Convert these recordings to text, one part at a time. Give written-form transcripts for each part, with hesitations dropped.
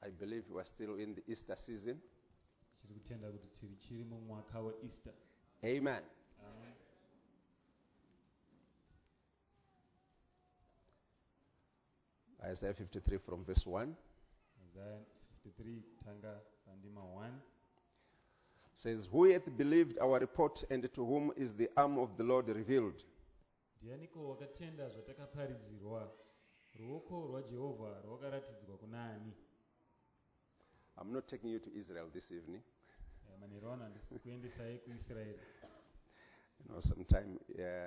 I believe we are still in the Easter season. Tiri kutenda kuti tiri chiri mumwaka weEaster. Amen. Amen. Isaiah 53 from verse 1 Isaiah 53 tanga pandima 1 says, Who hath believed our report, and to whom is the arm of the Lord revealed? Ndianiko wakatenda zvatakaparidzirwa, ruoko rwaJehovha rwakaratidzwa kunaani? I'm not taking you to Israel this evening. Manero ano handisi kuendesai kuIsraeri. Sometime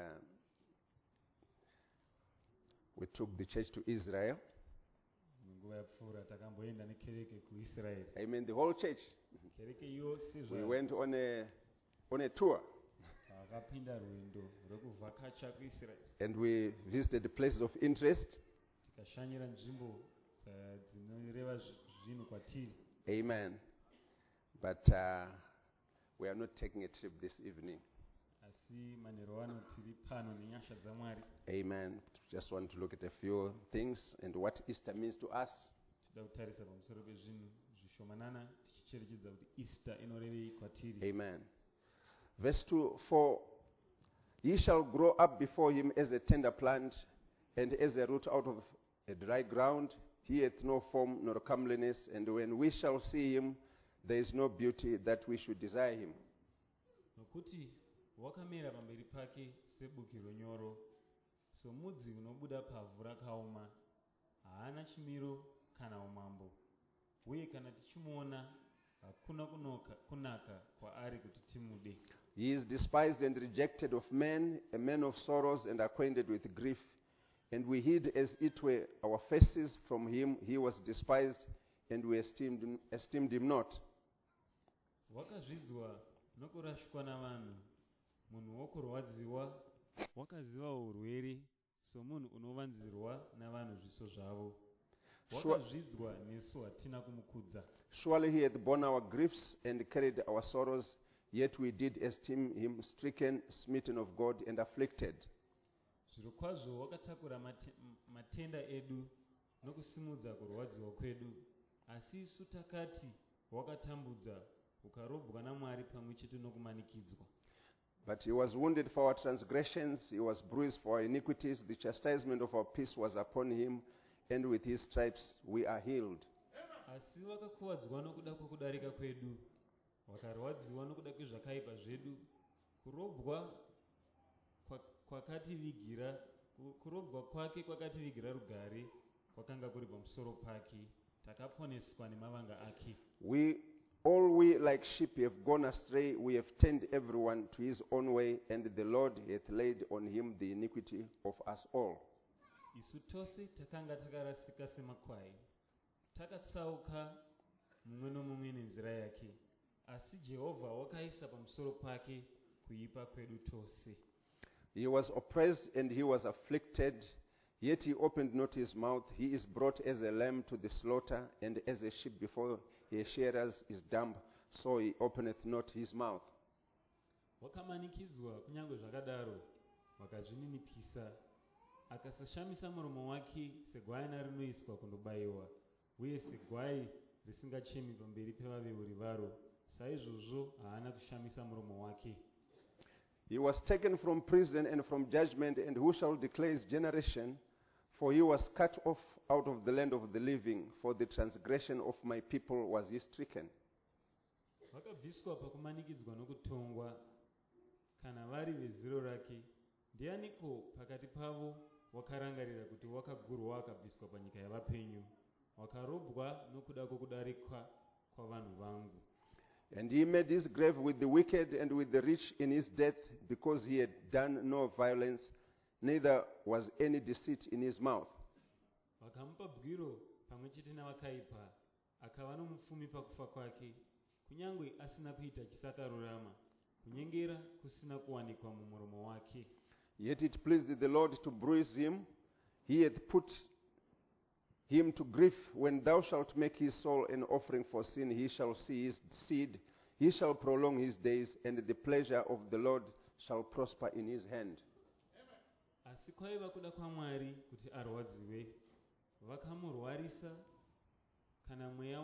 we took the church to Israel. Munguva yapfuura takamboenda nekereke kuIsraeri. I mean the whole church. Kereke yose We went on a tour. Takapinda rwendo rwekuvhakacha kuIsraeri. And we visited the places of interest. Tikashanyira nzvimbo dzinoreva zvinhu kwatiri. Amen. But we are not taking a trip this evening. Asi manero ano tiri pano nenyasha dzaMwari. Amen. Just want to look at a few things and what Easter means to us. Tinoda kutarisa pamusoro pezvinhu zvishomanana tichicherechedza kuti Easter inorevei kwatiri. Amen. Verse 2, For ye shall grow up before him as a tender plant, and as a root out of a dry ground. He hath no form nor comeliness, and when we shall see him, there is no beauty that we should desire him. Nokuti wakamera pamberi pake sebuki ronyoro, somudzi unobuda pavhu rakaoma, haana chimiro kana umambo, uye kana tichimuona hakuna kunaka kwaari kuti timude. He is despised and rejected of men, a man of sorrows and acquainted with grief. And we hid as it were our faces from him. He was despised, and we esteemed him not. Wakazvidzwa nokurashikwa navanhu, munhu wokurwadziwa, wakaziva urwere, somunhu unovanzirwa navanhu zviso zvavo. Wakazvidzwa nesu hatina kumukudza. Surely he hath borne our griefs and carried our sorrows, yet we did esteem him stricken, smitten of God, and afflicted. Zvirokwazvo wakatakura matenda edu nokusimudza kurwadziwa kwedu, asi isu takati wakatambudza, ukarobwa naMwari pamwe chete nokumanikidzwa. But he was wounded for our transgressions, he was bruised for our iniquities, the chastisement of our peace was upon him, and with his stripes we are healed. Asi wakakuvadzwa nokuda kwokudarika kwedu, wakarwadziwa nokuda kwezvakaipa zvedu, kurobwa kwake kwakativigira rugare, kwakanga kuri pamusoro pake, takaponeswa nemavanga ake. We like sheep have gone astray, we have turned everyone to his own way, and the Lord hath laid on him the iniquity of us all. Isu tose takanga takarasika semakwai, takatsauka mumwe nomumwe nenzira yake, asi Jehovha wakaisa pamusoro pake kuipa kwedu tose. He was oppressed and he was afflicted, yet he opened not his mouth. He is brought as a lamb to the slaughter, and as a sheep before her shearers is dumb, so he openeth not his mouth. Wakamanikidzwa kunyange zvakadaro, wakazvininipisa, akasashamisa muromo wake segwayana rinoiswa kundobayiwa, uye segwai risingachemi pamberi pevaveuri varo, saizvozvo haana kushamisa muromo wake. He was taken from prison and from judgment, and who shall declare his generation? For he was cut off out of the land of the living. For the transgression of my people was he stricken. Vakabviswa pakumanikidzwa nokutongwa, kana vari veziro rake. Ndianiko pakati pavo wakarangarira kuti wakagurwa akabviswa panyika yavapenyu, wakarobwa nokuda kwokudarika kwavanhu vangu. And he made his grave with the wicked and with the rich in his death, because he had done no violence, neither was any deceit in his mouth. Vakamupa bwiro pamwe chete navakaipa, akava nomupfumi pakufa kwake, kunyange asina kuita chisakarurama, kunyengera kusina kuwanikwa mumuromo wake. Yet it pleased the Lord to bruise him. He hath put him to grief. When thou shalt make his soul an offering for sin, he shall see his seed, he shall prolong his days, and the pleasure of the Lord shall prosper in his hand. Asi kwaiva kuda kwaMwari kuti arwadziwe, vakamurwarisa kana mweya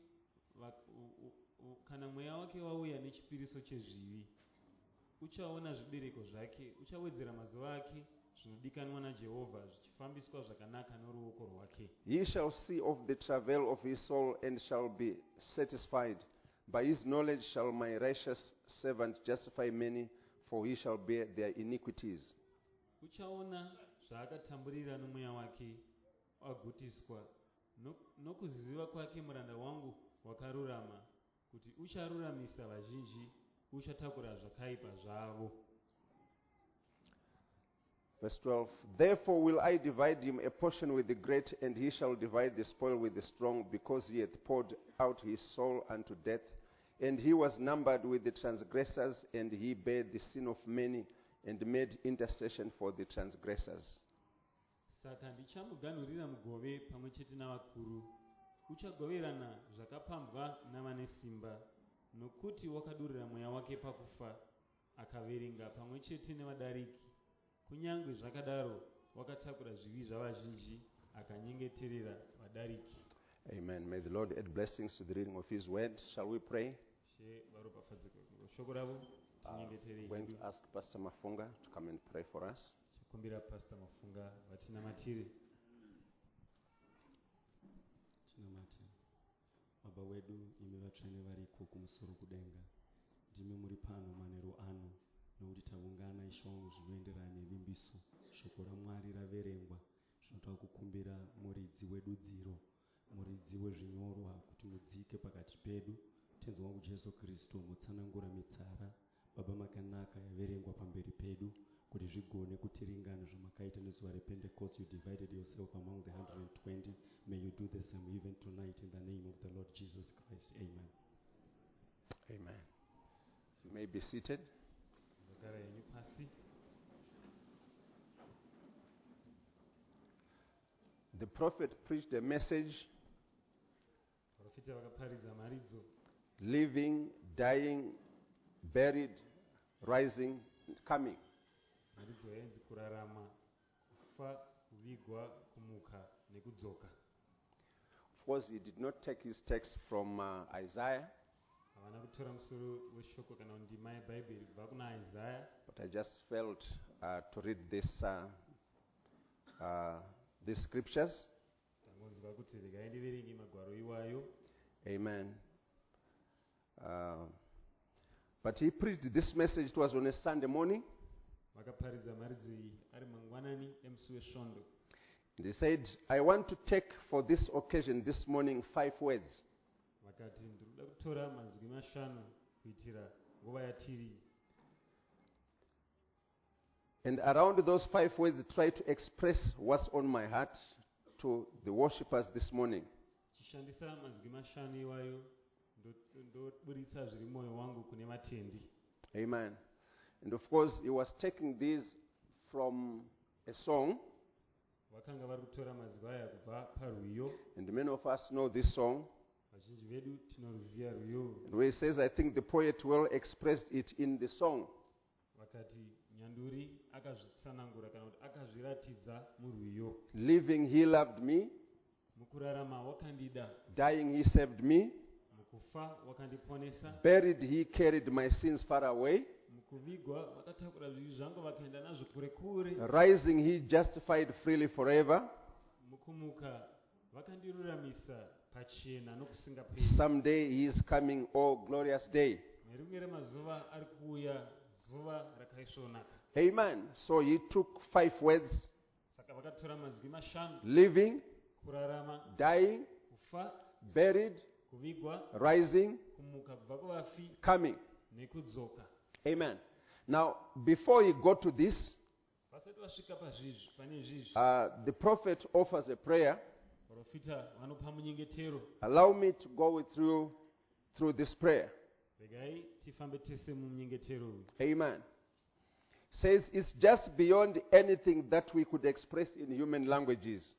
wake wauya nechipiriso chezvivi, uchaona zvibereko zvake, uchawedzera mazuva ake zvinodikanwa naJehovha zvichifambiswa zvakanaka noruoko rwake. He shall see of the travail of his soul and shall be satisfied. By his knowledge shall my righteous servant justify many, for he shall bear their iniquities. Uchaona zvaakatamburira nomweya wake agutiswa, nokuziva kwake muranda wangu wakarurama, kuti ucharuramisa vazhinji, uchatakura zvakaipa zvavo. Verse 12, therefore will I divide him a portion with the great, and he shall divide the spoil with the strong, because he hath poured out his soul unto death. And he was numbered with the transgressors, and he bare the sin of many, and made intercession for the transgressors. Saka ndichamuganhurira mugove pamwe chete navakuru, uchagoverana zvakapambwa navane simba, nokuti wakadurura mweya wake pakufa, akaverenga pamwe chete nevadariki. Kunyange zvakadaro wakatakura zvivi zvavazhinji, akanyengeterera vadariki. Amen. May the Lord add blessings to the reading of his word. Shall we pray? I'm going to ask Pastor Mafunga to come and pray for us. Baba wedu, imi vatsvene variko kumusoro kudenga, ndimi muri pano manheru ano, nokuti taungana ishe wangu zvinoenderana nevimbiso. Shoko raMwari raverengwa, zvinotaura kukumbira muridzi wedudziro, muridzi wezvinyorwa, kuti mudzike pakati pedu. Tenzi wangu Jesu Kristu, mutsanangura mitsara Baba makanaka yaverengwa pamberi pedu, kuti zvigone kutiringana zvamakaita nezuva rePentecost. You divided yourself among the 120. May you do the same even tonight in the name of the Lord Jesus Christ. Amen. Amen. You may be seated. The prophet preached a message: living, dying, buried, rising, coming. Of course, he did not take his text from Isaiah, but I just felt to read these scriptures. Amen. But he preached this message. It was on a Sunday morning. And he said, I want to take for this occasion this morning 5 words. And around those 5 words, try to express what's on my heart to the worshippers this morning. Amen. And of course, he was taking these from a song. And many of us know this song. And where he says, I think the poet well expressed it in the song. Living, he loved me. Dying, he saved me. Buried, he carried my sins far away. Rising, he justified freely forever. Someday he is coming, oh glorious day. Amen. So he took 5 words: living, dying, buried, rising, coming. Amen. Now, before you go to this, the prophet offers a prayer. Allow me to go with you through this prayer. Amen. Says it's just beyond anything that we could express in human languages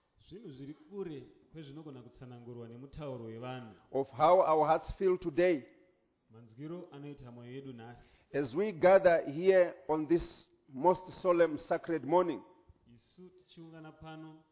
of how our hearts feel today as we gather here on this most solemn sacred morning.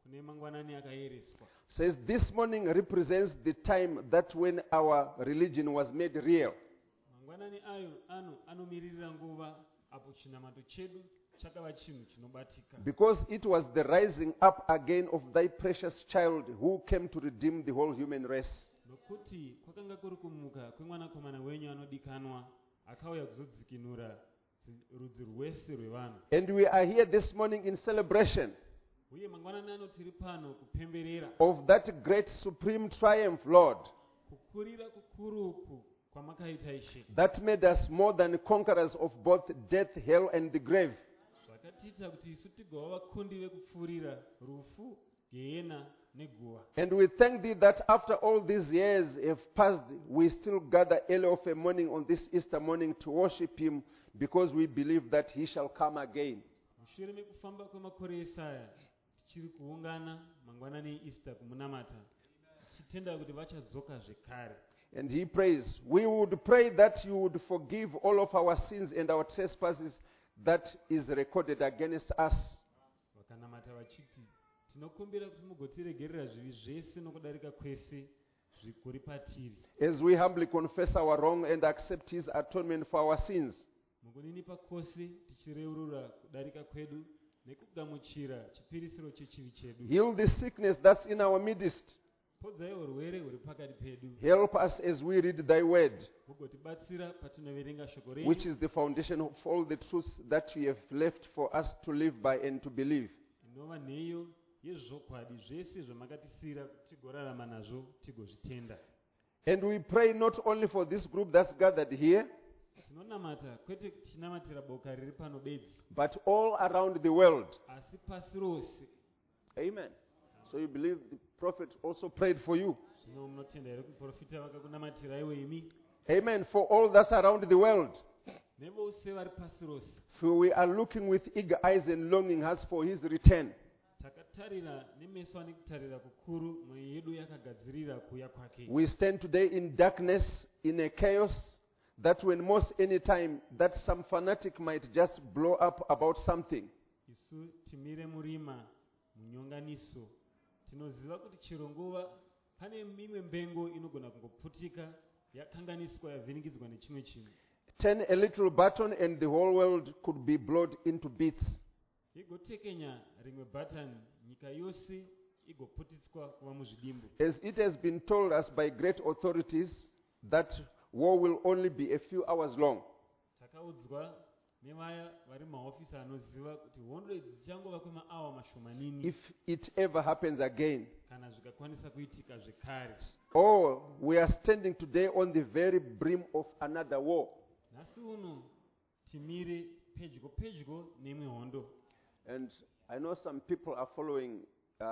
kune mangwanani akaereswa. Says this morning represents the time that when our religion was made real. Mangwanani anomiririra nguva apo chinamato chedu chakava chinhu chinobatika. Because it was the rising up again of thy precious child who came to redeem the whole human race. Nokuti kwakanga kuri kumuka kwemwanakomana wenyu anodikanwa akauya kuzodzikinura rudzi rwese rwevanhu. And we are here this morning in celebration Uye mangwanani ano tiri pano kupemberera of that great supreme triumph, Lord, kukurira kukuruku kwamakaita Ishe. that made us more than conquerors of both death, hell, and the grave. Zvakatiita kuti isu tigova vakundi vekupfuurira rufu, gehena neguva. And we thank thee that after all these years have passed, we still gather early of a morning on this Easter morning to worship him because we believe that he shall come again. Mushure mekufamba kwemakore esaya tichiri kuungana mangwanani easter kumunamata tichitenda kuti vachadzoka zvekare. And he prays, we would pray that you would forgive all of our sins and our trespasses that is recorded against us. Vakanamata vachiti tinokumbira kuti mugotiregerera zvivi zvese nokudarika kwese zvikuri patiri. As we humbly confess our wrong and accept his atonement for our sins. Mukuninipa kwose tichireurura kudarika kwedu nekugamuchira chipirisiro chechivi chedu. Heal the sickness that's in our midst. Podzai urwere huri pakati pedu. Help us as we read thy word, Mugotibatsira patinoverenga shoko renyu, which is the foundation of all the truths that you have left for us to live by and to believe. inova nheyo yezvokwadi zvese zvamakatisira kuti tigorarama nazvo tigozvitenda. And we pray not only for this group that's gathered here, Tinonamata kwete tichinamatira boka riri pano bedzi, but all around the world. asi pasi rose. Amen. So you believe the prophet also prayed for you. Zvino munotenda here kuti profita vakakunamatirawo imi Amen. For all that's around the world. nevose vari pasi rose. For we are looking with eager eyes and longing hearts for his return. Takatarira nemeso ane kutarira kukuru, mwoyo yedu yakagadzirira kuuya kwake. We stand today in darkness, in a chaos, that when most any time that some fanatic might just blow up about something. Isu timire murima munyonganiso, tinoziva kuti chero nguva pane mimwe mbengo inogona kungoputika yakanganiswa yavhinikidzwa nechimwe chinhu. Turn a little button and the whole world could be blown into bits. Igotekenya rimwe button, nyika yose igoputitswa kuva muzvidimbu. As it has been told us by great authorities that war will only be a few hours long. Takaudzwa nevaya vari mahofisi anoziva kuti hondo idzi dzichangova kwemaawa mashomanini If it ever happens again. kana zvikakwanisa kuitika zvekare. Oh, we are standing today on the very brim of another war. Nhasi uno timire pedyo pedyo neimwe hondo. And I know some people are following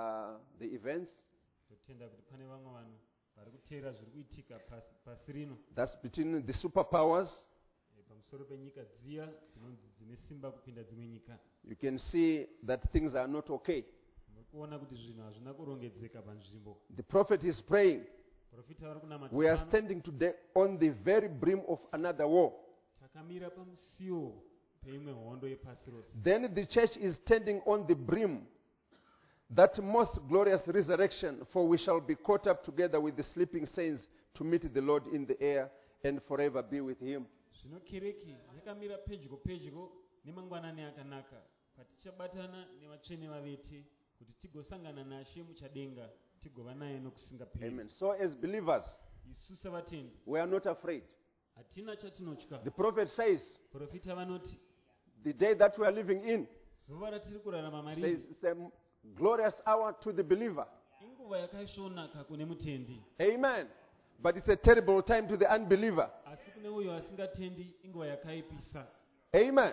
the events. Totenda kuti pane vamwe vanhu vari kuteera zviri kuitika pasi rino That's between the superpowers. pamusoro penyika dziya dzinonzi dzine simba kupinda dzimwe nyika. You can see that things are not okay. Muri kuona kuti zvinhu hazvina kurongedzeka panzvimbo. The prophet is praying. Profita vari kunamata We are pano. standing today on the very brim of another war. Takamira pamusiwo peimwe hondo yepasi rose. Then the church is standing on the brim, that most glorious resurrection, for we shall be caught up together with the sleeping saints to meet the Lord in the air and forever be with him. Zvino kereki yakamira pedyo pedyo nemangwanani akanaka patichabatana nevatsvene vavete kuti tigosangana nashe muchadenga tigova naye nokusingaperi. Amen. So as believers, Isu savatendi we are not afraid. hatina chatinotya. The prophet says, Profita vanoti the day that we are living in, zuva ratiri kurarama says mariri it's a glorious hour to the believer. inguva yakaisvonaka kune mutendi, Amen. But it's a terrible time to the unbeliever. asi kune uyo asingatendi inguva yakaipisa. Amen.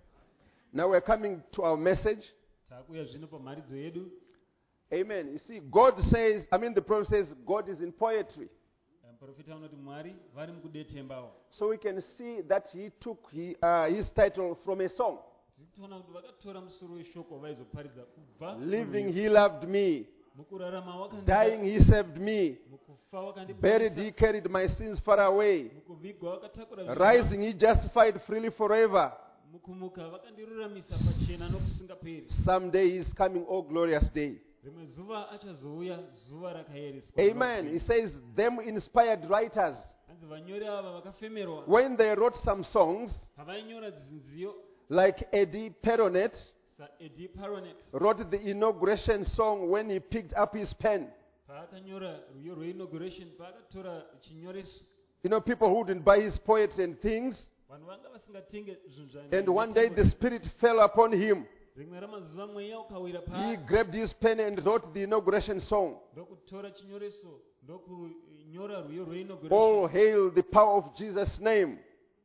Now we're coming to our message. Takuya zvino pamharidzo yedu. Amen. You see, God says, the prophet says, God is in poetry. Profita vanoti Mwari vari mukudetembawo. So we can see that he took his title from a song. Tiri kutoona kuti vakatora musoro weshoko vaizoparidza kubva Living, he loved me. mukurarama Dying, he saved me. mukufa Buried, wakandiponesa, he carried my sins far away. mukuvigwa vakatakura zvinhu, Rising, he justified freely forever. mukumuka vakandiruramisa pachena nokusingaperi. Someday he is coming, oh glorious day. rimwe zuva achazouya zuva rakayereswa. Amen. He says, them inspired writers, Hanzi vanyori ava vakafemerwa when they wrote some songs, pavainyora dzinziyo like Eddie Peronet saEddie Paronet wrote the inauguration song when he picked up his pen. paakanyora rwiyo rweinauguration paakatora chinyoreso. You know, people who didn't buy his poetry and things. Vanhu vanga vasingatenge zvinhu And one day the Spirit fell upon him. rimwe ramazuva mweya ukawira He paari grabbed his pen and wrote the inauguration song. ndokutora chinyoreso ndokunyora rwiyo All rweinauguration. hail the power of Jesus' name.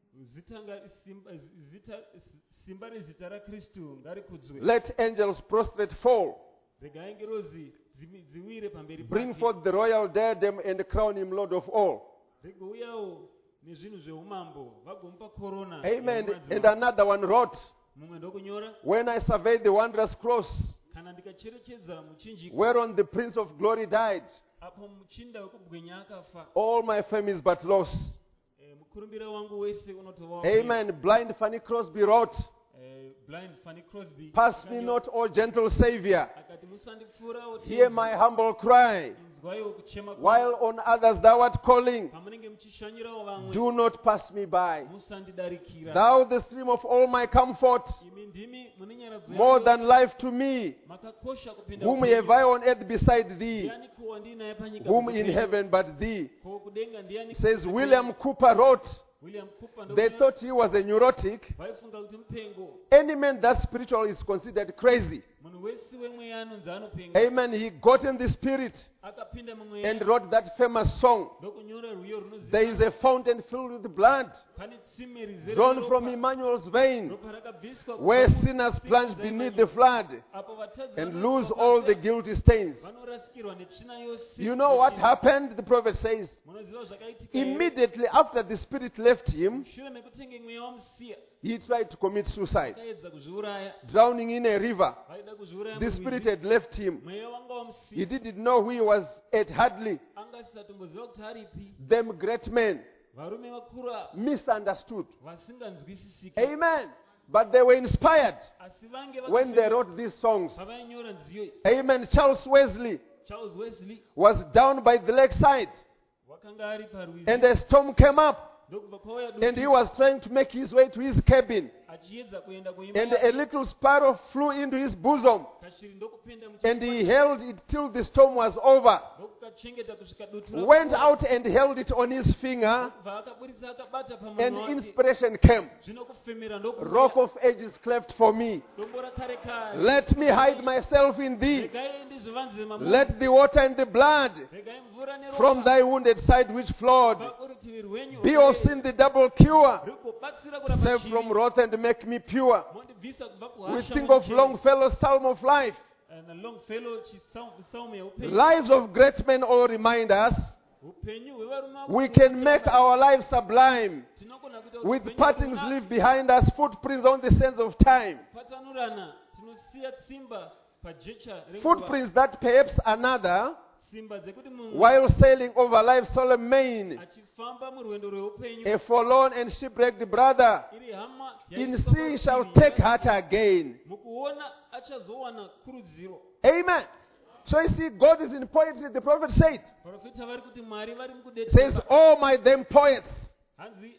Simba rezita raKristu ngarikudzwe. Let angels prostrate fall. Regai ngerozi ziwire pamberi Bring pake. forth the royal diadem and crown him Lord of all. Regouyawo nezvinhu zveumambo vagomupa korona. Amen. yamadzimambo. And another one wrote, Mumwe ndokunyora when I surveyed the wondrous cross, kana ndikacherechedza muchinjiko whereon the Prince of Glory died, apo muchinda wekubwinya akafa. all my fame is but loss. Mukurumbira wangu wese unotova. Amen. Blind Fanny Crosby wrote, Blind Fanny Crosby. pass me not, O gentle Savior. Akati musandipfuurawo Hear my humble cry. inzwaiwo kuchema kwangu. While on others thou art calling, Pamunenge muchishanyirawo vamwe do not pass me by. musandidarikira. Thou the stream of all my comfort, Imi ndimi mune nyaradzi more yangu than yose. life to me. Makakosha kupinda Whom upenyu. have I on earth beside thee? Ndiani kuwa ndinaye panyika Whom kupenyu? in heaven but thee? Ko kudenga ndiani Says kupenyu? William Cooper wrote, William Cooper they ndokunyora. thought he was a neurotic. Vaifunga kuti mupengo. Any man that spiritual is considered crazy. Munhu wese wemweya anonzi anopenga. Amen. He got in the spirit Akapinda mumweya and wrote that famous song. ndokunyora rwiyo runoziva. There is a fountain filled with blood, Pane tsime rizere drawn from ropa. Emmanuel's vein, Ropa rakabviswa where kubva sinners mutsime plunge dzaEmmanuel. beneath the flood Apo vatadzi and vanoiswa lose pasi, all the guilty stains. vanorasikirwa netsvina yose. You know what happened? The prophet says, Munoziva zvakaitika here? immediately after the spirit left him, Shure mekutenge mweya wamusiya he tried to commit suicide, akaedza kuzviuraya. drowning in a river. Vaida kuzviuraya The murwizi. spirit had left him. Mweya wanga He wamusiya. didn't know who he was at hardly. Anga asisatomboziva kuti aripi. Them great men Varume vakuru ava misunderstood. vasinganzwisisiki. Amen. But they were inspired Asi vange when they vakafema wrote these songs. pavainyora nziyo idzi. Amen. Charles Wesley Charles Wesley was down by the lakeside wakanga ari parwizi. and a storm came up Ndokubva kwauya and he dutu was trying to make his way to his cabin achiedza kuenda kuimba and a yake. little sparrow flew into his bosom Kashiri ndokupinda and he muchifuva held it till the storm was over. ndokukachengeta kusvika dutu Went rapfuura. out and held it on his finger Ndokubva akaburitsa akabata and pamunhu wake. inspiration came. Zvino kufemera Rock ndokuuya. of ages cleft for me. Dombo rakare kare. Let me hide myself in thee. Regai ndizvivanze mamunhu. Let the water and the blood Regai mvura neropa. from thy wounded side which flowed Kubva kurutivi rwenyu. be of sin the double cure. Rikubatsira kurapa Save chivi. from wrath and make me pure. Mondibvisa kubva We kuhasha think of mucheni. Longfellow's Psalm of Life. Na Longfellow chisamu yeupenyu. Lives of great men all remind us Upenyu hwevarume avo we can make our lives sublime tinogona kuita kuti with upenyu partings hwedu leave behind us, footprints on the sands of time. patsanurana tinosiya tsimba pajecha renguva. Footprints that perhaps another, Tsimba dzekuti munhu while sailing over life's solemn main, achifamba murwendo rweupenyu a forlorn and shipwrecked brother iri hama in yaiswa sea shall parutivi. take heart again. Mukuona achazowana kurudziro. Amen. So you see, God is in poetry, the prophet said. Profeta vari kuti Mwari vari Says, mukudetera. oh my them poets. Hanzi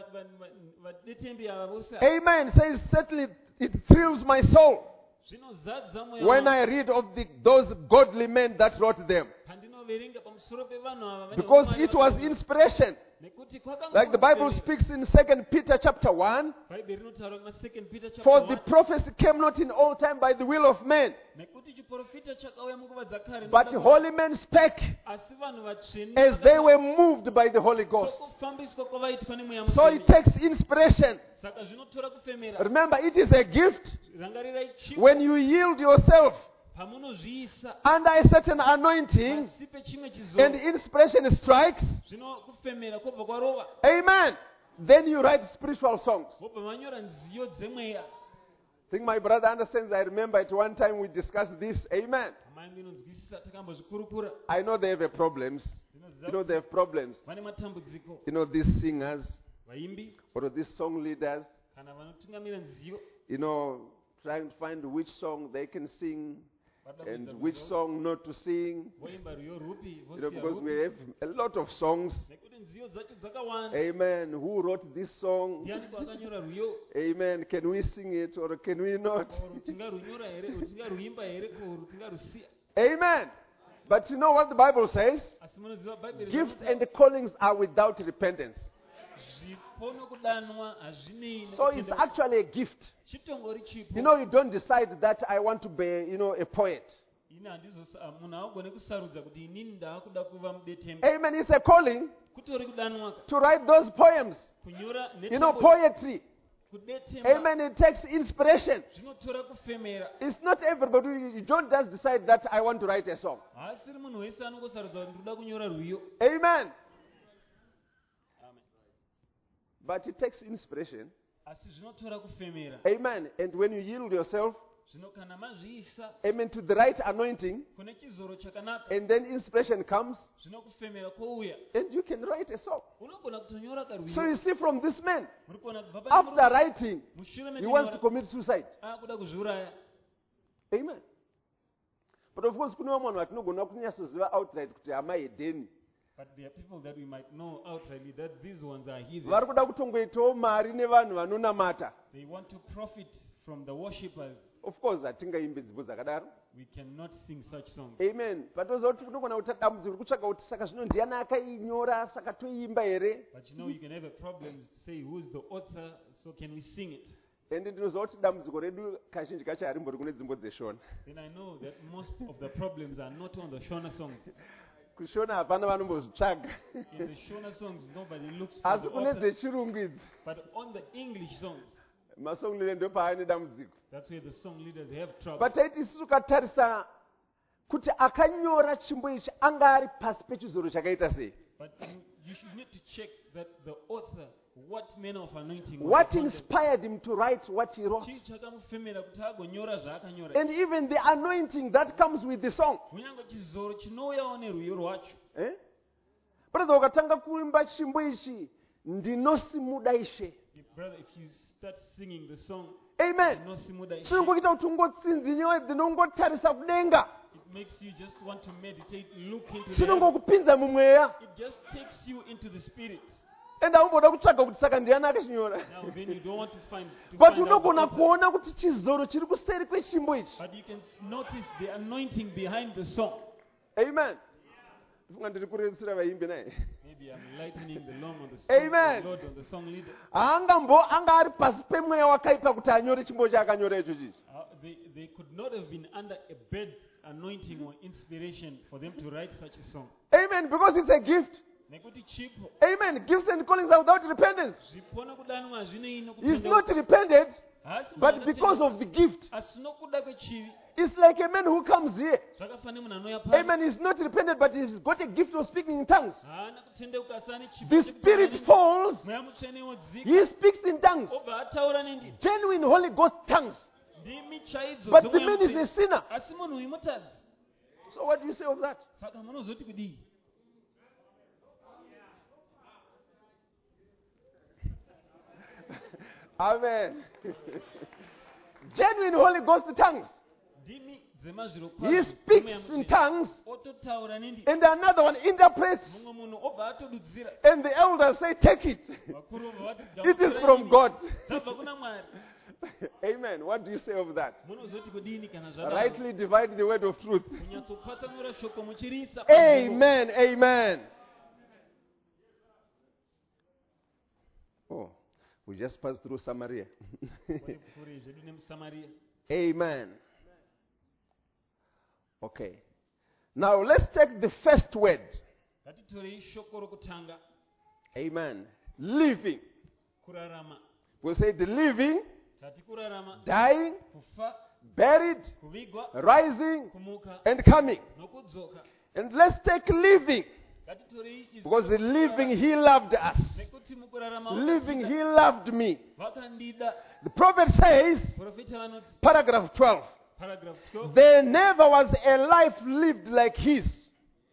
vadetembi ava vose. Amen. Says, certainly it thrills my soul Zvinozadza mweya when wangu. I read of those godly men that wrote them. Pandinoverenga pamusoro pevanhu ava vane Because umwari it was vakawanda. inspiration. Nekuti kwakanga Like the Bible kukuteerera. speaks in 2 Peter chapter 1. Bhaibheri rinotaura kuna 2 Peter chapter For 1. the prophecy came not in all time by the will of men, Nekuti chiprofita chakauya munguva dzakare. but holy men spake Asi vanhu vatsvene as they were moved by the Holy Ghost. sokufambiswa kwavaitwa nemweya So it mutsvene. takes inspiration. Saka zvinotora kufemera. Remember, it is a gift Rangarirai chipo when you yield yourself pamunozviisa under a certain anointing pasi pechimwe and chizo. inspiration strikes. Zvino kufemera kwobva kwarova. Amen. Then you write spiritual songs. Vobva vanyora nziyo dzemweya. I think my brother understands. I remember at one time we discussed this. Amen. Hama yangu inonzwisisa takambozvikurukura. I know they have problems. You know, they have problems. Vane matambudziko. You know, these singers Vaimbi or these song leaders, kana vanotungamira nziyo. you know, trying to find which song they can sing and kuedza which kuimba song not to sing. voimba rwiyo rupi You know, vosiya because we rupi have a lot of songs. nekuti nziyo dzacho dzakawanda. Amen. Who wrote this song? Ndianiko akanyora rwiyo Amen. Can we sing it or can we not? or tingarunyora here tingaruimba here or tingarusiya. Amen. But you know what the Bible says? Asi munoziva bhaibheri Gifts rinoti and callings are without repentance. zvipo nokudanwa hazvinei So it's nekutendeuka. actually a gift. Chitongori chipo. You know, you don't decide that I want to be, a poet. Ini munhu haugone kusarudza kuti inini ndaakuda kuva mudetembi. Amen. It's a calling Kutori kudanwa to write those poems. kunyora Poetry. kudetemba Amen. It takes inspiration. zvinotora kufemera. It's not everybody. You don't just decide that I want to write a song. haasiri munhu wese anongosarudza kuti ndoda kunyora rwiyo. Amen. But it takes inspiration. Asi zvinotora kufemera. Amen. And when you yield yourself, Zvino kana mazviisa amen, to the right anointing, kune chizoro chakanaka and then inspiration comes, zvino kufemera kwouya and you can write a song. unogona kutonyora So karwiyo. you see, from this man, Muri kuona kubva pane after murume writing, mushure he wants to mekunyora commit suicide. akuda kuzviuraya. Amen. But of course, kuna vanhu vatinogona kunyatsoziva outright kuti hamaedheni. But there are people that we might know outrightly that these ones are heathen. Vari kuda kutongoitawo mari nevanhu vanonamata. They want to profit from the worshippers. Of course, hatingaimbe nzimbo dzakadaro. We cannot sing such songs. Amen. But toziva kuti kunogona kuita dambudziko rekutsvaga kuti saka zvino ndiani akainyora saka toimba here. But you know, you can have a problem to say who's the author, so can we sing it? Ende ndinoziva kuti dambudziko redu kazhinji kacho harimbori kune dzimbo dzeshona. Then I know that most of the problems are not on the Shona songs. Kushona hapana vanombozvitsvaga. In the Shona songs, nobody looks for Asi the kune author. dzechirungu idzi, But on the English songs, masong lile ndo paane dambudziko. that's where the song leaders have trouble. But taiti isusu katarisa kuti akanyora chimbo ichi anga ari pasi pechizoro chakaita sei. But you should need to check that the author, what manner of anointing was What upon them. inspired him to write what he wrote? Chii chakamufemera kuti agonyora zvaakanyora. And even the anointing that comes with the song. Kunyange chizoro chinouyawo nerwiyo rwacho. Eh? Brother, ukatanga kuimba chimbo ichi, ndinosimuda Ishe. Brother, if you start singing the song, Amen. Inosimuda Ishe, Chinongoita kuti ungotsinzinyewe dzinongotarisa kudenga. it makes you just want to meditate, look into the heavens. Chinongokupinza mumweya. It just takes you into the spirit. And haumboda kutsvaga kuti saka ndiani akachinyora. Now then you don't want to find But out the unogona author. kuona kuti chizoro chiri kuseri kwechimbo ichi. But you can notice the anointing behind the song. Amen. Funga ndiri kurerusira vaimbi naye. Maybe I'm lightening the song on the song, Amen. the Lord on the song leader. Anga ari pasi pemweya wakaipa kuti anyore chimbo chaakanyora icho chichi. They could not have been under a bad anointing or inspiration for them to write such a song. Amen. Because it's a gift. Nekuti chipo Amen. Gifts and callings are without repentance. zvipona kudanwa hazvinei He's nokutenda. not repented, Haasi but munhu because akatenda. of the gift. Asi nokuda kwechivi It's like a man who comes here. zvakafanira munhu anouya pano Amen. He's not repented, but he's got a gift of speaking in tongues. haana kutendeuka asi ane chipo The Spirit chekutaura falls. mweya mutsvene wodzika He speaks in tongues. obva ataura nendimi Genuine Holy Ghost tongues. ndimi chaidzo But the dzomweya man is a mutsvene. sinner. asi munhu uyu mutadzi. So what do you say of that? Saka munozoti kudii? Amen. Genuine Holy Ghost tongues. Ndimi He dzemazvirokwazvo speaks dzomweya in mutsvene. tongues, Ototaura nendimi. and another one interprets. Mumwe munhu obva atodudzira. And the elders say, take it. Vakuru obva vati, It is "Gamuchirai from nemi." God. Dzabva kuna Mwari. Amen. What do you say of that? Munozoti kudini kana zvadaro? Rightly divide the word of truth. Kunyatsopatsanura shoko muchiriisa panzvimbo. Amen. Amen. Oh, we just passed through Samaria. Kune kufuri zvedu nemuSamaria. Amen. Okay. Now let's take the first word. Ngatitorei shoko rokutanga, Amen. Living. kurarama. We'll say the living, Tati kurarama, dying, kufa, buried, kuvigwa, rising, kumuka, and coming. nokudzoka. And let's take living. Ngatitorei izwi Because the rokurarama. living, he loved us. Nekuti mukurarama Living, vakandida. he loved me. Vakandida. The prophet says, Profeta vanoti, paragraph 12, paragraph 12, there never was a life lived like his.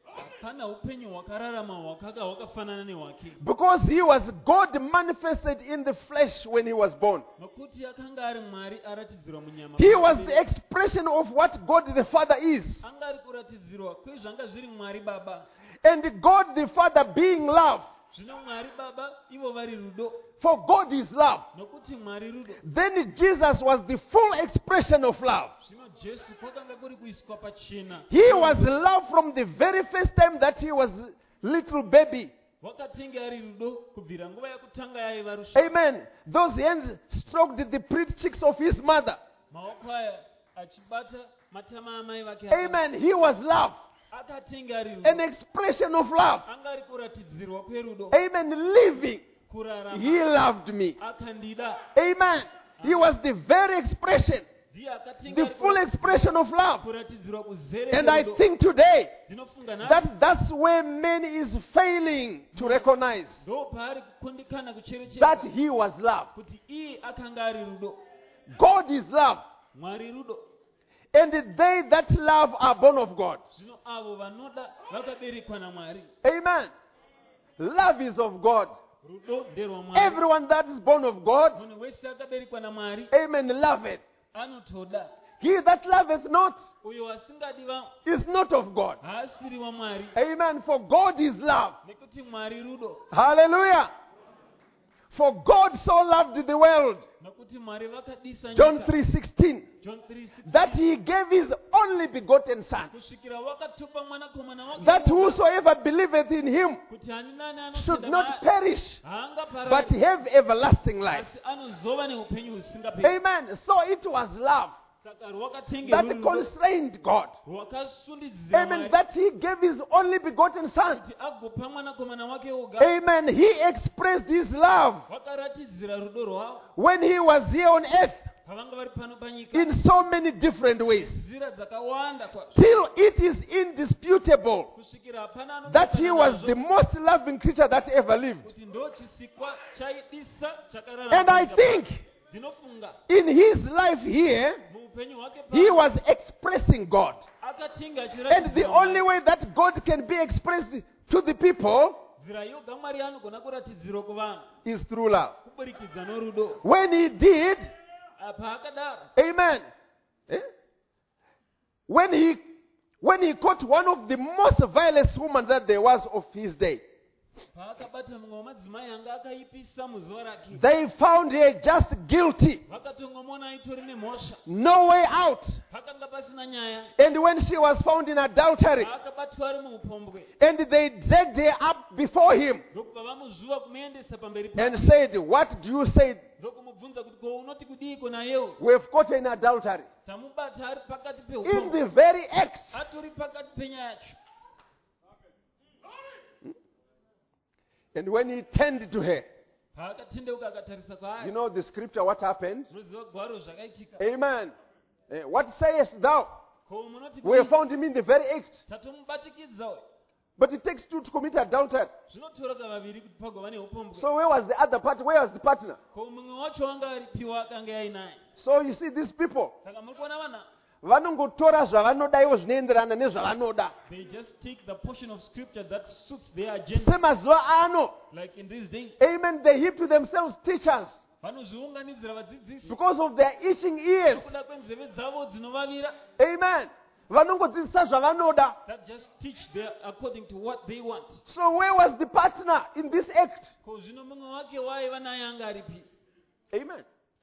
kana upenyu hwakararama hwakafanana nehwake. Because he was God manifested in the flesh when he was born. Nokuti akanga ari Mwari aratidzirwa munyama. He was the expression of what God the Father is. Anga ari kuratidzirwa kwezvanga zviri Mwari Baba. And God the Father being love. Zvino Mwari Baba ivo vari rudo. For God is love. Nokuti Mwari rudo. Then Jesus was the full expression of love. Zvino Jesu kwakanga kuri kuiswa pachena. He was love from the very first time that he was little baby. Wakatenge ari rudo kubvira nguva yekutanga yaiva rusvingo. Amen. Those hands stroked the pretty cheeks of his mother. Maoko aya achibata matama amai vake. Amen. He was love. Akatenge ari An rudo. expression of love. Anga ari kuratidzirwa kwerudo. Amen. Living. Kurarama. He loved me. Akandida. Amen. He was the very expression, Ndiye akatenga the ari full expression of love. kuratidzirwa kuzere And I kwerudo. think today Ndinofunga naye. that's where man is failing to recognize Ndo paari kukundikana kucherechedza that he was love. kuti iye akanga ari rudo. God is love. Mwari rudo. And they that love are born of God. Zvino avo vanoda vakaberekwa naMwari. Amen. Love is of God. Rudo nderwa Mwari. Everyone that is born of God, Munhu wese akaberekwa naMwari amen, loveth. anotoda. He that loveth not Uyo asingadi is not of God. haasiri waMwari. Amen. For God is love. Nekuti Mwari rudo. Hallelujah. For God so loved the world, Nokuti Mwari vakadisa John nyika. 3:16, John 3:16. that he gave his only begotten Son, Kusvikira wakatupa mwanakomana wake that mumba. whosoever believeth in him Kuti ani nani should anotenda not maari perish, haangaparari, but have everlasting life. asi anozova neupenyu husingaperi. Amen. So it was love Saka rwakatenge that ruri rudo constrained God. rwakasundidzira Amen. Mwari That he gave his only begotten Son. kuti agopa mwanakomana wake oga. Amen. He expressed his love Vakaratidzira rudo rwavo when he was here on earth pavanga vari pano panyika in so many different ways. nzira dzakawanda kwazvo. Till it is indisputable Kusvikira hapana that he was anogona the most loving creature that ever lived. kuti ndo chisikwa chaidisa And I chakararama. think Ndinofunga in his life here, muupenyu hwake he pano was expressing God. akatinga And the only way that God can be expressed to the people nzira yoga Mwari anogona kuratidzirwa kuvanhu is through love. kuburikidza norudo. When he did, Paakadaro amen. Eh? When he caught one of the most violent women that there was of his day, paakabata mumwe wamadzimai anga akaipisa muzuva rake, they found her just guilty. vakatongomona aitori nemhosva, No way out. pakanga pasina nyaya. And when she was found in adultery, Paakabatwa ari muupombwe, and they dragged her up before him ndokubva vamuzuva kumuendesa pamberi and pake, said, "What do you say? ndokumubvunza kuti ko unoti kudiiko nayewo? We have caught her in adultery." Tamubata ari pakati In peupombwe, the very act. atori pakati penyaya yacho. And when he turned to her, Paakatendeuka akatarisa you kwaari, know the scripture, what happened? munoziva gwaro zvakaitika. Amen. What sayest thou? Ko munoti We have kudiiko? found him in the very act. Tatomubatikidza uyu. But it takes two to commit adultery. Zvinotoroka vaviri kuti pagova neupombwe. So where was the other party? Where was the partner? Ko mumwe wacho wanga aripiwa akanga yainaye. So you see, these people, Saka muri kuona vanhu, vanongotora zvavanoda ivo zvinoenderana nezvavanoda. they just take the portion of scripture that suits their agenda. Semazuva ano, Like in these days, amen, they heap to themselves teachers vanozviunganidzira vadzidzisi because of their itching ears. nokuda kwenzeve dzavo dzinovavira, Amen. Vanongodzidzisa zvavanoda. that just teach their according to what they want. So where was the partner in this act? Ko zvino mumwe wake waiva naye anga aripi. Amen.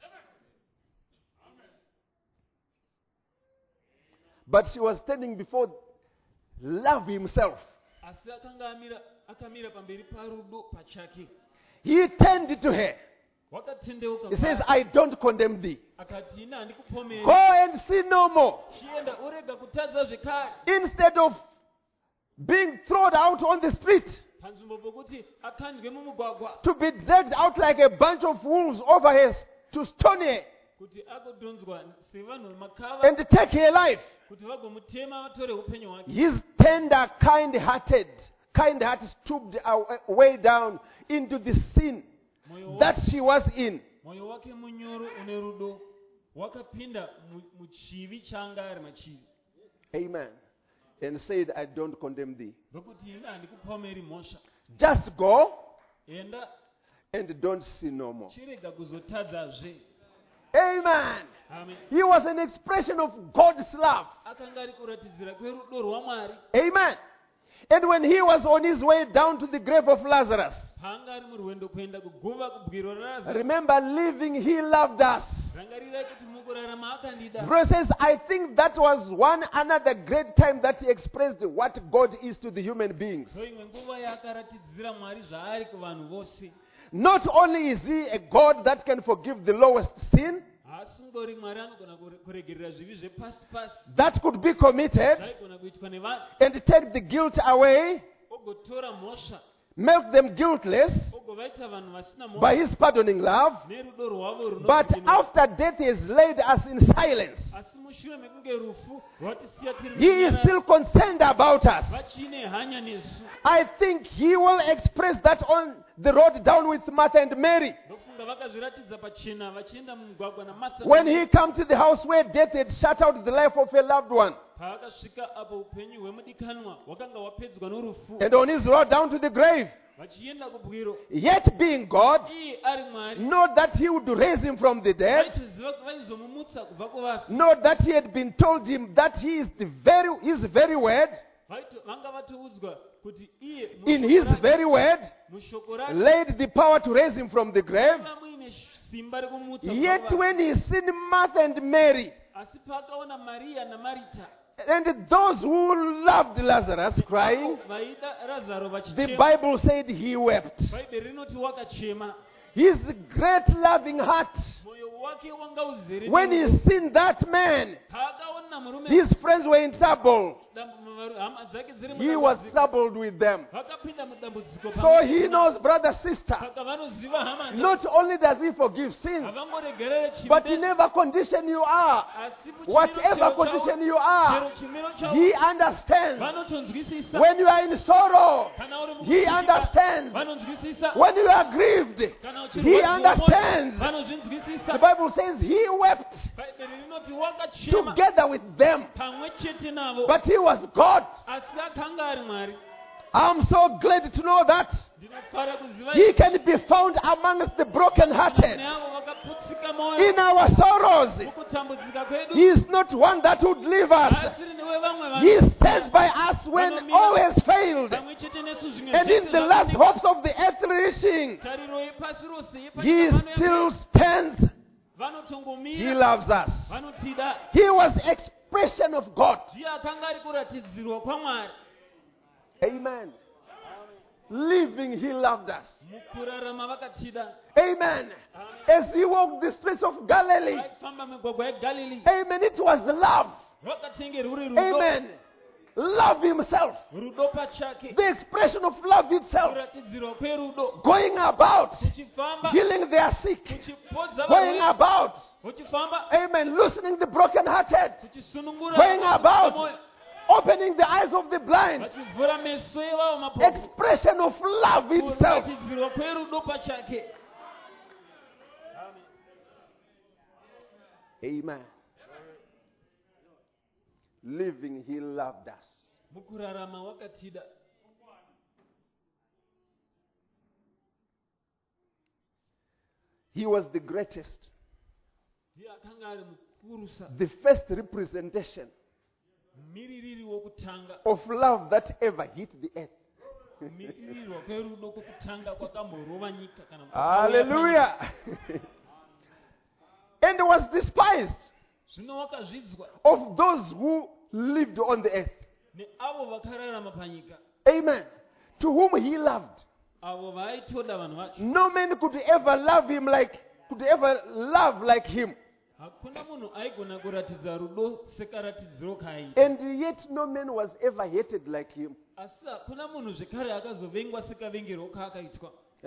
But she was standing before love himself. Asi akanga akamira pamberi parudo pachake. He turned to her. Wakatendeuka He says, kwaari, "I don't condemn thee. akati ina handikupomeri. Go and sin no more." Chienda urega kutadza zvekare. Instead of being thrown out on the street, Panzvimbo pokuti akandwe mumugwagwa, to be dragged out like a bunch of wolves over her, to stone her kuti agodhonzwa sevanhu makava, and take her life. kuti vagomutema vatore upenyu hwake. His tender, kind-hearted stooped way down into the sin Mwoyo that she was in. mwoyo wake munyoro une rudo wakapinda muchivi chaanga ari machivi. Amen. and said, I don't condemn thee. ndokuti ine handikupomeri mhosva, Just go enda and don't sin no more. chirega kuzotadzazve. Amen. Amen. He was an expression of God's love. Akanga ari kuratidzira kwerudo rwaMwari. Amen. And when he was on his way down to the grave of Lazarus, Paanga ari murwendo kuenda kuguva kubwiro raLazarus, remember living, he loved us. rangarirai kuti mukurarama akandida. Verse says, I think that was one another great time that he expressed what God is to the human beings. Ndoimwe nguva yaakaratidzira Mwari zvaari kuvanhu vose. Not only is he a God that can forgive the lowest sin Haasingori Mwari anogona kuregerera zvivi zvepasi pasi that could be committed zvaigona kuitwa nevanhu, and take the guilt away, ogotora mhosva, make them guiltless ogovaita vanhu vasina by mhosva his pardoning love. nerudo rwavo But runobwinya. after death, he has laid us in silence. Asi mushure mekunge rufu rwatisiya tiri He is still concerned about us. vachine hanya nesu. I think he will express that on the road down with Martha and Mary. Ndofunga vakazviratidza pachena vachienda mumugwagwa naMartha When he came to the house where death had shut out the life of a loved one. paakasvika apo upenyu hwemudikanwa hwakanga hwapedzwa norufu, And on his road down to the grave. vachienda kubwiro, Yet being God, iye ari Mwari, not that he would raise him from the dead. vaitoziva kuti vaizomumutsa kubva kuvafi. Not that he had been told him that he is his very word. Vanga vatoudzwa kuti iye In his very word, mushoko rake laid the power to raise him from the grave. anga muine simba rekumutsa kubva Yet kuvafi. when he seen Martha and Mary, Asi paakaona Maria naMarita and those who loved Lazarus crying, vaida Razaro the vachichema, Bible said he wept. Bhaibheri rinoti wakachema. His great loving heart, Mwoyo wake wanga uzere when he nerudo. seen that man, Paakaona murume his friends were in trouble. hama dzake dziri He was mudambudziko, troubled with them. vakapinda mudambudziko So pamwe he chete knows, navo. brother, sister, Saka vanoziva hama dzavo. not only does he forgive sins, Havangoregerere but chivi in whatever condition you are, asi muchimiro whatever chavo condition chavo, you are, chero chimiro chavo, he understands. vanotonzwisisa. When you are in sorrow, Kana uri he mukushika, understands. vanonzwisisa. When you are grieved, Kana he uchirwadziwa mwoyo, understands. The vanozvinzwisisa. Bible says he wept Bhaibheri rinoti wakachema together with them, pamwe chete navo, but he was God. asi akanga ari Mwari. I'm so glad to know that Ndinofara kuziva he can be found amongst the brokenhearted. neavo vakaputsika mwoyo In our sorrows, mukutambudzika kwedu, he is not one that would leave us. asiri newe vamwe He vanhu. stands by us when all has failed. Pamwe chete nesu zvimwe And in zvese the last zvakaonekwa. hopes of the earth reaching, Tariro yepasi rose yepanyika he vanoenda- still stands. He vanotongomira, loves us. vanotida. He was expression of God. Ndiye akanga ari kuratidzirwa kwaMwari. Amen. Living, he loved us. Mukurarama vakatida. Amen. As he walked the streets of Galilee. Vaifamba migwagwa yeGalilee. Amen. It was love. Rwakatenge rwuri rudo. Amen. Love himself. Rudo pachake. The expression of love itself. Kuratidzirwa kwerudo. Going about, Uchifamba. healing their sick. Uchipodza Going varwere. about, Uchifamba. amen, loosening the brokenhearted. Uchisunungura Going vakapfutsika about, mwoyo. opening the eyes of the blind. Vachivhura meso evavo mapofu. Expression of love itself. Kuratidzirwa kwerudo pachake. Amen. Living, he loved us. Mukurarama wakatida. He was the greatest, Ndiye akanga ari mukurusa. the first representation Miririri wokutanga. of love that ever hit the earth. Miririri kwerudo kwokutanga kwakamborova nyika kana Hallelujah. And was despised Zvino wakazvidzwa of those who lived on the earth. neavo vakararama panyika. Amen. To whom he loved. Avo vaitoda vanhu vacho. No man could ever love like him. Hakuna munhu aigona kuratidza rudo sekaratidziro kaaita. And yet no man was ever hated like him. Asi hakuna munhu zvekare akazovengwa sekavengerwo kaakaitwa. Eh?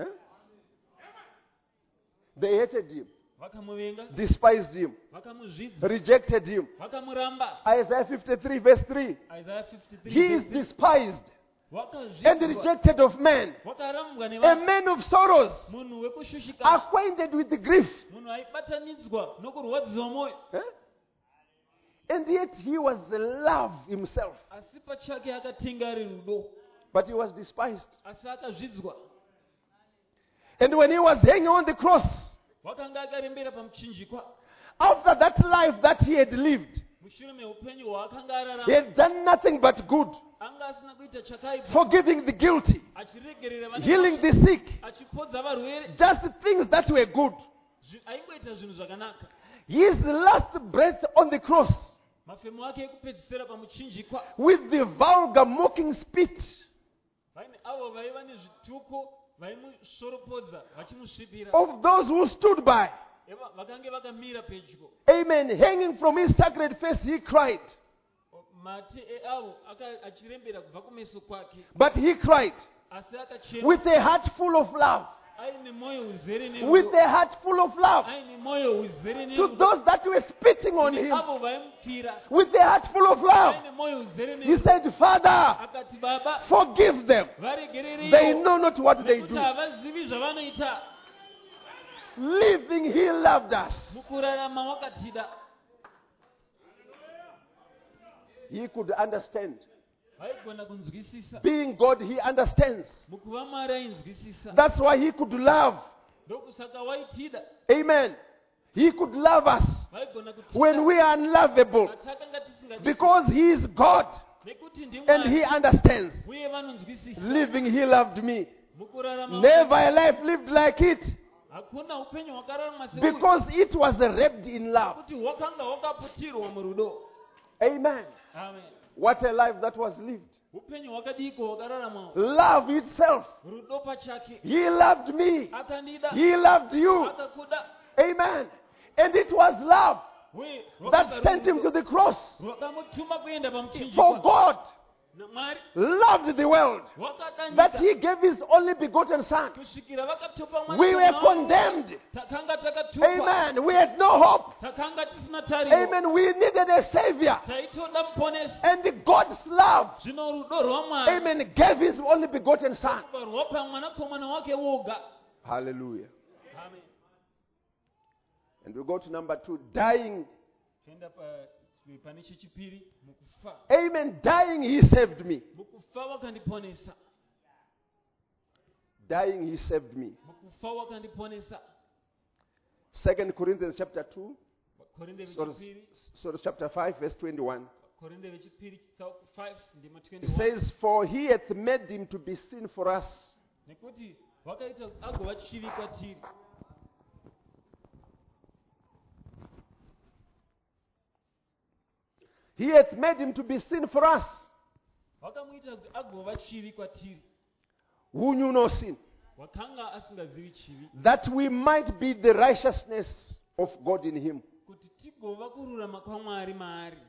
They hated him, Vakamuvenga, despised him, vakamuzvidza, rejected him. vakamuramba. Isaiah 53 verse 3. Isaiah 53. He is despised and Wakazvidzwa, rejected of men, wakarambwa a nevanhu. man of sorrows, Munhu wekushushikana, acquainted with the grief. munhu aibatanidzwa nokurwadziwa mwoyo. Eh? And yet he was love himself. asi pachake akatenga ari rudo, But he was despised. asi akazvidzwa. And when he was hanging on the cross, Wakanga akarembera pamuchinjikwa, after that life that he had lived, mushure meupenyu hwaakanga he ararama, had done nothing but good, anga asina kuita chakaipa, forgiving the guilty, achiregerera vane healing the vakaipa, sick, achipodza varwere, just things that were good. aingoita zvinhu zvakanaka. His last breath on the cross, Mafemo ake ekupedzisira pamuchinjikwa, with the vulgar mocking spit, vaine avo vaiva nezvituko vaimushoropodza vachimusvipira, of those who stood by, vakange vakamira pedyo. amen, hanging from his sacred face, he cried. Mate eavo achirembera kubva kumeso kwake, But he cried asi akachema with a heart full of love, aine mwoyo uzere with nerudo, a heart full of love, aine mwoyo uzere to nerudo, those that were spitting on kune him, avo vaimupfira, with a heart full of love. aine mwoyo uzere He nerudo, said, Father, akati Baba, forgive them. varegerere They ivo, know not what they nekuti do. havazivi zvavanoita. Living, he loved us. Mukurarama wakatida, He could understand. vaigona kunzwisisa. Being God, he understands. Mukuva Mwari ainzwisisa, That's why he could love. ndokusaka waitida, Amen. He could love us vaigona when we are unlovable, atakanga tisingadi, because he is God nekuti and ndimwari he understands. uye vanonzwisisa. Living, he loved me. Mukurarama Never a life lived like it, hakuna upenyu hwakararama seuri, because it was wrapped in love. kuti hwakanga hwakaputirwa murudo. Amen. Amen. What a life that was lived. Upenyu hwakadiko hwakararama, Love itself. rudo pachake. He loved me. Akandida, He loved you. akakuda, Amen. And it was love uye that sent him to the cross. rwakamutuma kuenda For pamuchinjikwa. God Mwari loved the world wakada that nyika he gave his only begotten son. kusvikira vakatopa We were mwanakomana wavo. condemned. Takanga takatupwa, Amen. We had no hope. takanga tisina tariro, Amen. We needed a savior. taitoda muponesi. And God's love, Zvino rudo rwaMwari amen, gave his only begotten son. rwapa mwanakomana wake woga. Hallelujah. Amen. And we go to number 2, dying. Toenda pane chechipiri, mukufa. Amen. Dying, he saved me. Mukufa wakandiponesa. Dying, he saved me. Mukufa wakandiponesa. 2 Corinthians chapter 2, Korinde sorry, vechipiri, sorry, chapter 5, verse 21. Korinde vechipiri chitsauko 5 ndima It 21. says, For he hath made him to be sin for us, Nekuti vakaita agova chivi kwatiri. he hath made him to be sin for us, Vakamuita kuti agova chivi kwatiri. who knew no sin, Wakanga asingazivi chivi. that we might be the righteousness of God in him. Kuti tigova kururama kwaMwari maari.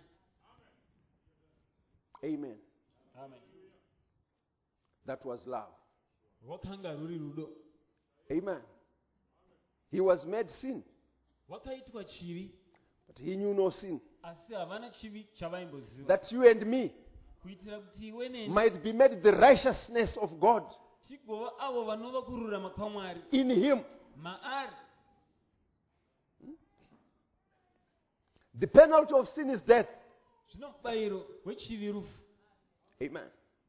Amen. Amen. That was love. Wakanga ruri rudo. Amen. He was made sin, Wakaitwa chivi, but he knew no sin. asi havana chivi chavaimboziva. That you and me Kuitira kuti iwe neni might be made the righteousness of God tigova avo vanova kururama kwaMwari in him. maari. The penalty of sin is death. Zvino mubayiro wechivi rufu. Amen.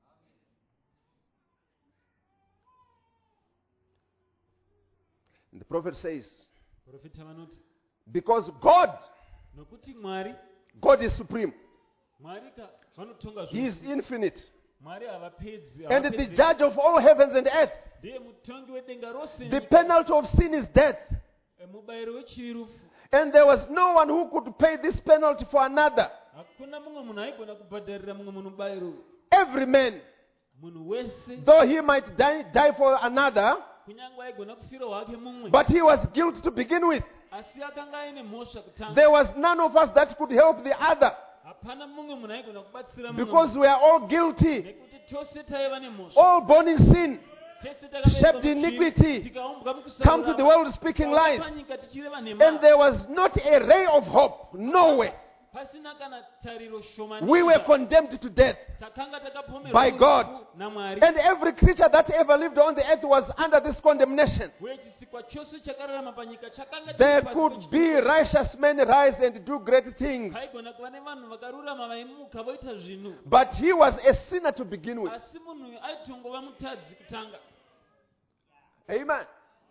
And the prophet says, Profeta vanoti, because God nokuti Mwari, God is supreme. Mwari vanotonga He is zvinhu. infinite. Mwari havapedzi. And the havapedzi. judge of all heavens and earth. Ndiye mutongi wedenga rose. The penalty of sin is death. Mubayiro wechivi rufu. And there was no one who could pay this penalty for another. Hakuna mumwe munhu aigona kubhadharira mumwe munhu mubayiro. Every man, Munhu wese, though he might die for another, kunyange aigona kufira hwake mumwe, but he was guilty to begin with. asi akanga aine mhosva kutanga. There was none of us that could help the other, Hapana mumwe munhu aigona kubatsira mumwe because we are all guilty, nekuti tose taiva nemhosva. all born in sin, Tese takaberekwa shaped in muchivi, iniquity, tikaumbwa mukusarurama, come to the world speaking lies. panyika tichireva And nhema. there was not a ray of hope, nowhere. pasina kana tariro shomani We were condemned to death takanga takapomerwa by God. namwari And every creature that ever lived on the earth was under this condemnation. wechisikwa chose chakararama panyika chakanga There chiri pasi could pechipiko. be righteous men rise and do great things. haigona kuva nevanhu vakarurama vaimuka voita zvinhu But he was a sinner to begin with. asi munhu uyu aitongova mutadzi kutanga. Amen.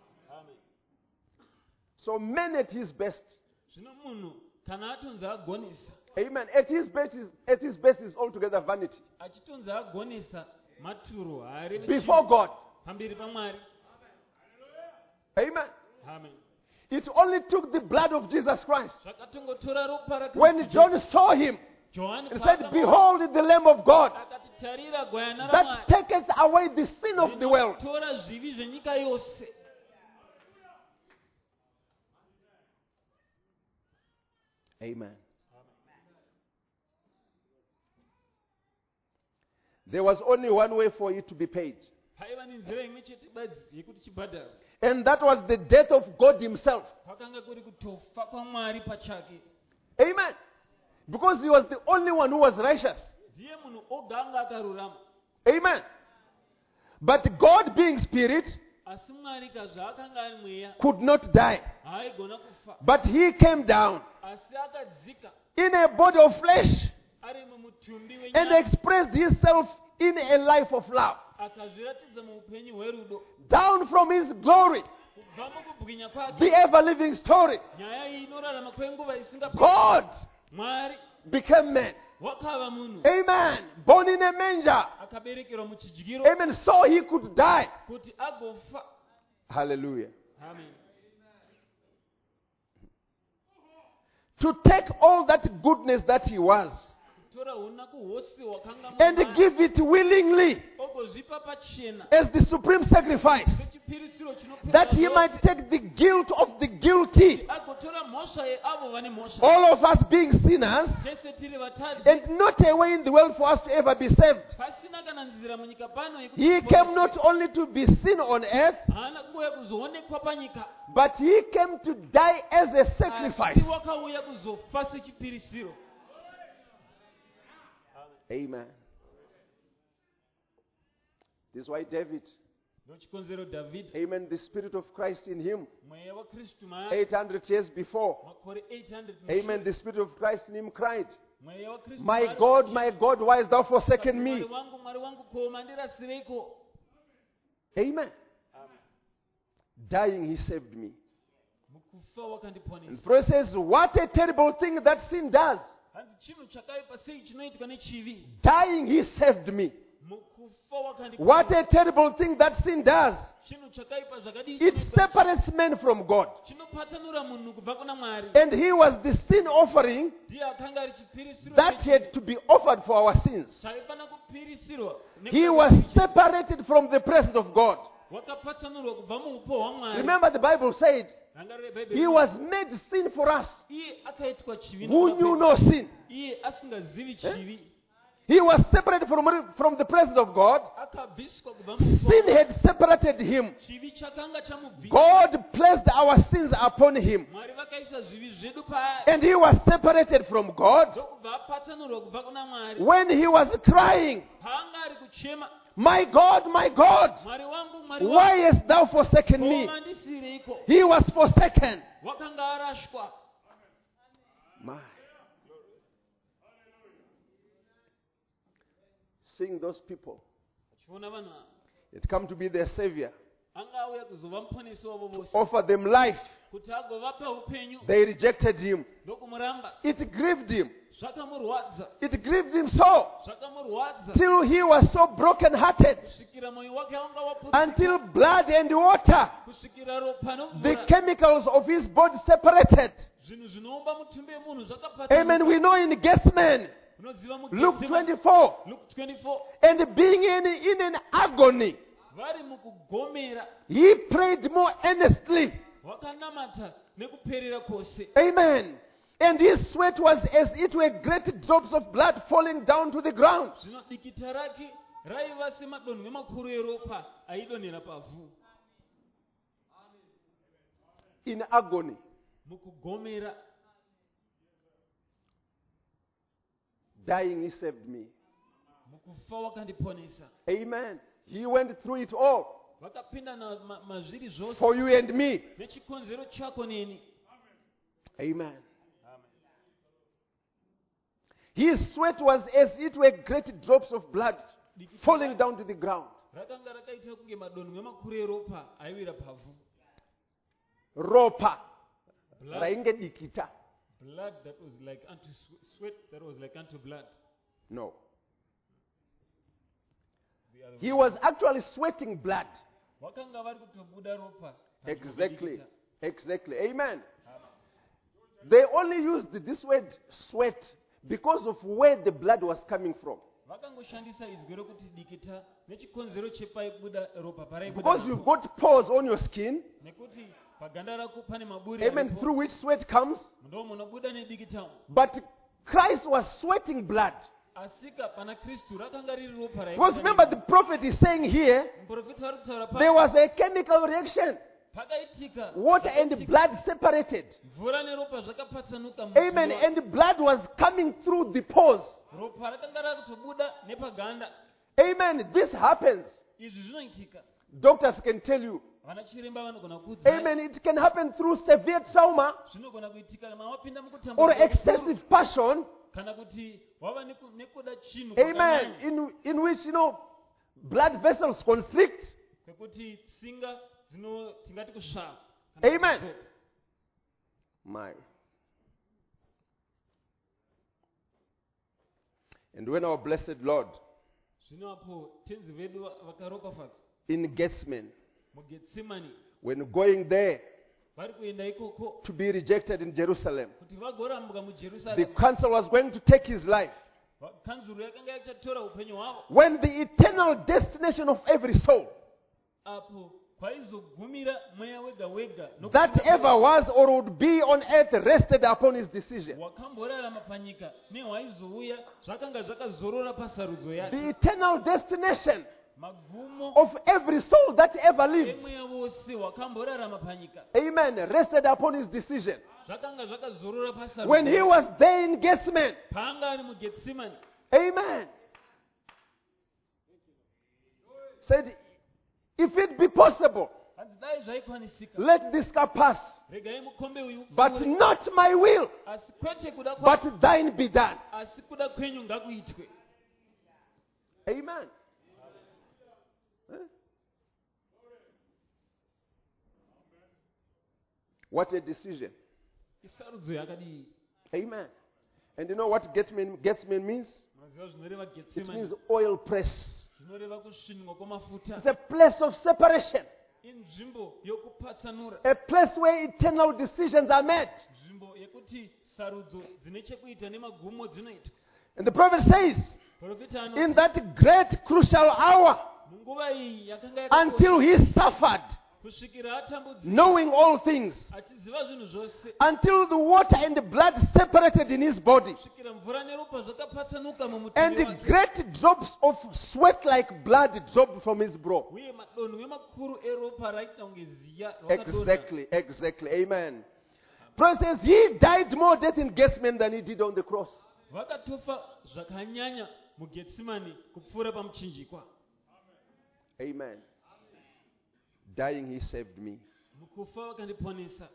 So man at his best. zvino munhu kana atonzi agonesa Amen. At his best is altogether vanity. achitonzi agonesa maturo haareve Before God. pamberi pamwari. Amen. Amen. It only took the blood of Jesus Christ. zvakatongotora ropa rakristu When Jesu. John saw him, Johani he said, paakamaona, "Behold the Lamb of God akati tarira gwayana that ramwari taketh away the sin of the world." rinotora zvivi zvenyika yose. Amen. There was only one way for it to be paid. paiva nenzira imwe chete badzi yekuti chibhadharo, And that was the death of God himself. kwakanga kuri kutofa kwamwari pachake. Amen. Because he was the only one who was righteous. ndiye munhu oga anga akarurama. Amen. But God being spirit asi mwari kazvaakanga ari mweya could not die. haaigona kufa, But he came down asi akadzika in a body of flesh ari mumutumbi and wenyama, expressed himself in a life of love. akazviratidza muupenyu hwerudo. Down from his glory, kubva mukubwinya kwake, the ever-living story, nyaya iyi inorarama kwenguva isingaperi. God mwari became man. wakava munhu, Amen. Born in a manger. akaberekerwa muchidyiro Amen. So he could die. kuti agofa. Hallelujah. Amen. To take all that goodness that he was kutora unaku hwose hwakanga and mumwari, give it willingly ogozvipa pachena as the supreme sacrifice, sechipirisiro chinopedza that he zvose, might take the guilt of the guilty, agotora mhosva yeavo vane mhosva, all of us being sinners, tese tiri vatadzi, and not a way in the world for us to ever be saved. pasina kana nzira munyika pano yekuti He tiponeswe. came not only to be seen on earth, haana kungouya kuzoonekwa panyika, but he came to die as a sacrifice. asi wakauya kuzofa sechipirisiro. Amen. This is why David, ndochikonzero dhavhidhi, amen, the Spirit of Christ in him, mweya wakristu maari 800 years before, makore 800 amen, the Spirit of Christ in him cried, mweya wakristu my maari God, why hast thou forsaken mwari me? wangu, mwari wangu, ko mandirasireiko? Amen. Dying, he saved me. mukufa wakandiponesa. And Paul says, what a terrible thing that sin does. hanzi chinhu chakaipa sei chinoitwa nechivi. Dying, he saved me. mukufa What wakandiponesa. a terrible thing that sin does. chinhu chakaipa zvakadii It chinoitwa separates men from God. chinopatanura munhu kubva kuna mwari. And he was the sin offering ndiye akanga ari chipirisiro that chechivi. had to be offered for our sins. chaifana kupirisirwa He was separated from the presence of God. wakapatsanurwa kubva muupo hwamwari. Remember, the Bible said, rangarire he bhaibheri, was made sin for us iye akaitwa chivi who knew nokuda no sin. iye asingazivi chivi. He was separated from the presence of God. akabviswa kubva Sin muupo. had separated him. chivi chakanga chamubvisa. God placed our sins upon him. mwari vakaisa zvivi zvedu paari. And he was separated from God ndokubva apatsanurwa kubva kuna mwari. when he was crying, paanga ari kuchema, my God, mwari wangu, mwari why wangu, hast thou forsaken ko me? mandisireiko? He was forsaken. wakanga arashwa. My. Seeing those people, chiona vanhu ava it come to be their savior, anga auya kuzova muponesi wavo vose, offer them life. kuti agovapa upenyu. They rejected him. ndokumuramba. It grieved him. zvakamurwadza. It grieved him so zvakamurwadza till he was so broken-hearted, kusvikira mwoyo wake wanga waputsika, until blood and water, kusvikira ropa the nomvura, chemicals of his body separated. zvinhu zvinoumba mutumbi wemunhu Amen. We know in Gethsemane, unoziva Luke 24, Luke 24, and being in an agony, vari mukugomera, he prayed more earnestly. wakanamata nekuperera kwose. Amen. And his sweat was as it were great drops of blood falling down to the ground. zvino dikita rake raiva semadonhwe makuru eropa aidonhera pavhu. In agony. mukugomera. Dying, he saved me. mukufa wakandiponesa. Amen. He went through it all Vakapinda na mazviri zvose for you and me. nechikonzero chako neni. Amen. His sweat was as it were great drops of blood falling down to the ground. Rakanga rakaita kunge madonhwe makuru eropa aiwira pavhu. Ropa. Blood, Rainge dikita. blood that was like unto sweat that was like unto blood. No. The other He way. was actually sweating blood. Vakanga vari kutobuda ropa. Exactly. Exactly. Amen. They only used this word sweat because of where the blood was coming from. Vakangoshandisa izwi rokuti dikita nechikonzero chepaibuda ropa paraibuda Because ropa. you've got pores on your skin, Nekuti paganda rako pane maburi amen, aripo, through which sweat comes. ndo munobuda nedikita. But Christ was sweating blood. Asika pana Kristu rakanga riri ropa Because remember, the prophet is saying here, muprofita ari kutaura there pa was a chemical reaction. pakaitika Water and blood separated. mvura neropa zvakapatsanuka Amen. mumutumbi And blood was coming through the pores. wake. Ropa rakanga rakutobuda nepaganda. Amen. This happens. Izvi zvinoitika. Doctors can tell you. Vana chiremba vanogona kuudzai. Amen. It can happen through severe trauma Zvinogona kuitika kana wapinda or mukutambudzika excessive passion. kana kuti wava nekuda chinhu Amen. kwakanyanya. In which, blood vessels constrict. Kwekuti tsinga tingati kusvava. Amen. My. And when our blessed Lord Zvino apo tenzi vedu vakaropafadzwa in Gethsemane, mugetsemani when going there vari kuenda ikoko to be rejected in Jerusalem, kuti vagorambuka the mujerusarema, council was going to take his life. kanzuro yakanga yachatora upenyu hwavo. When the eternal destination of every soul Apo kwaizogumira mweya wega wega that ever was or would be on earth rested upon his decision. wakamborarama panyika nehwaizouya zvakanga zvakazorora pasarudzo The yake. eternal destination Magumo of every soul that ever lived, emweya wose wakamborarama panyika amen, rested upon his decision. zvakanga zvakazorora pasarudzo When he yake. was there in Gethsemane, Paanga ari mugetsemani amen, said, if it be possible, hanzi dai zvaikwanisika let this cup pass, regai mukombe uyu but upfuure, not my will, asi kwete kuda but kwangu, thine be done. asi kuda kwenyu ngakuitwe. Amen. Eh? What a decision. Isarudzo yakadii. Amen. And you know what Gethsemane means? Maziva zvinoreva It Getsemani. means oil press. Zvinoreva kusvinwa kwamafuta. It's a place of separation, Inzvimbo yokupatsanura. a place where eternal decisions are made. Nzvimbo yekuti sarudzo dzine chekuita nemagumo dzinoitwa. And the prophet says, Profita in anoti that great crucial hour, munguva iyi yakanga until he suffered, kusvikira atambudzika knowing all things, achiziva zvinhu zvose, until the water and the blood separated in his body, kusvikira mvura neropa zvakapatsanuka and mumutumbi the wake, great drops of sweat like blood dropped from his brow. uye madonhwe makuru eropa raita kunge ziya rakadonha. Exactly. Amen. Prophet says he died more death in Gethsemane than he did on the cross. Vakatofa zvakanyanya mugetsemani kupfuura pamuchinjikwa. Amen. Dying, he saved me. Mukufa vakandiponesa.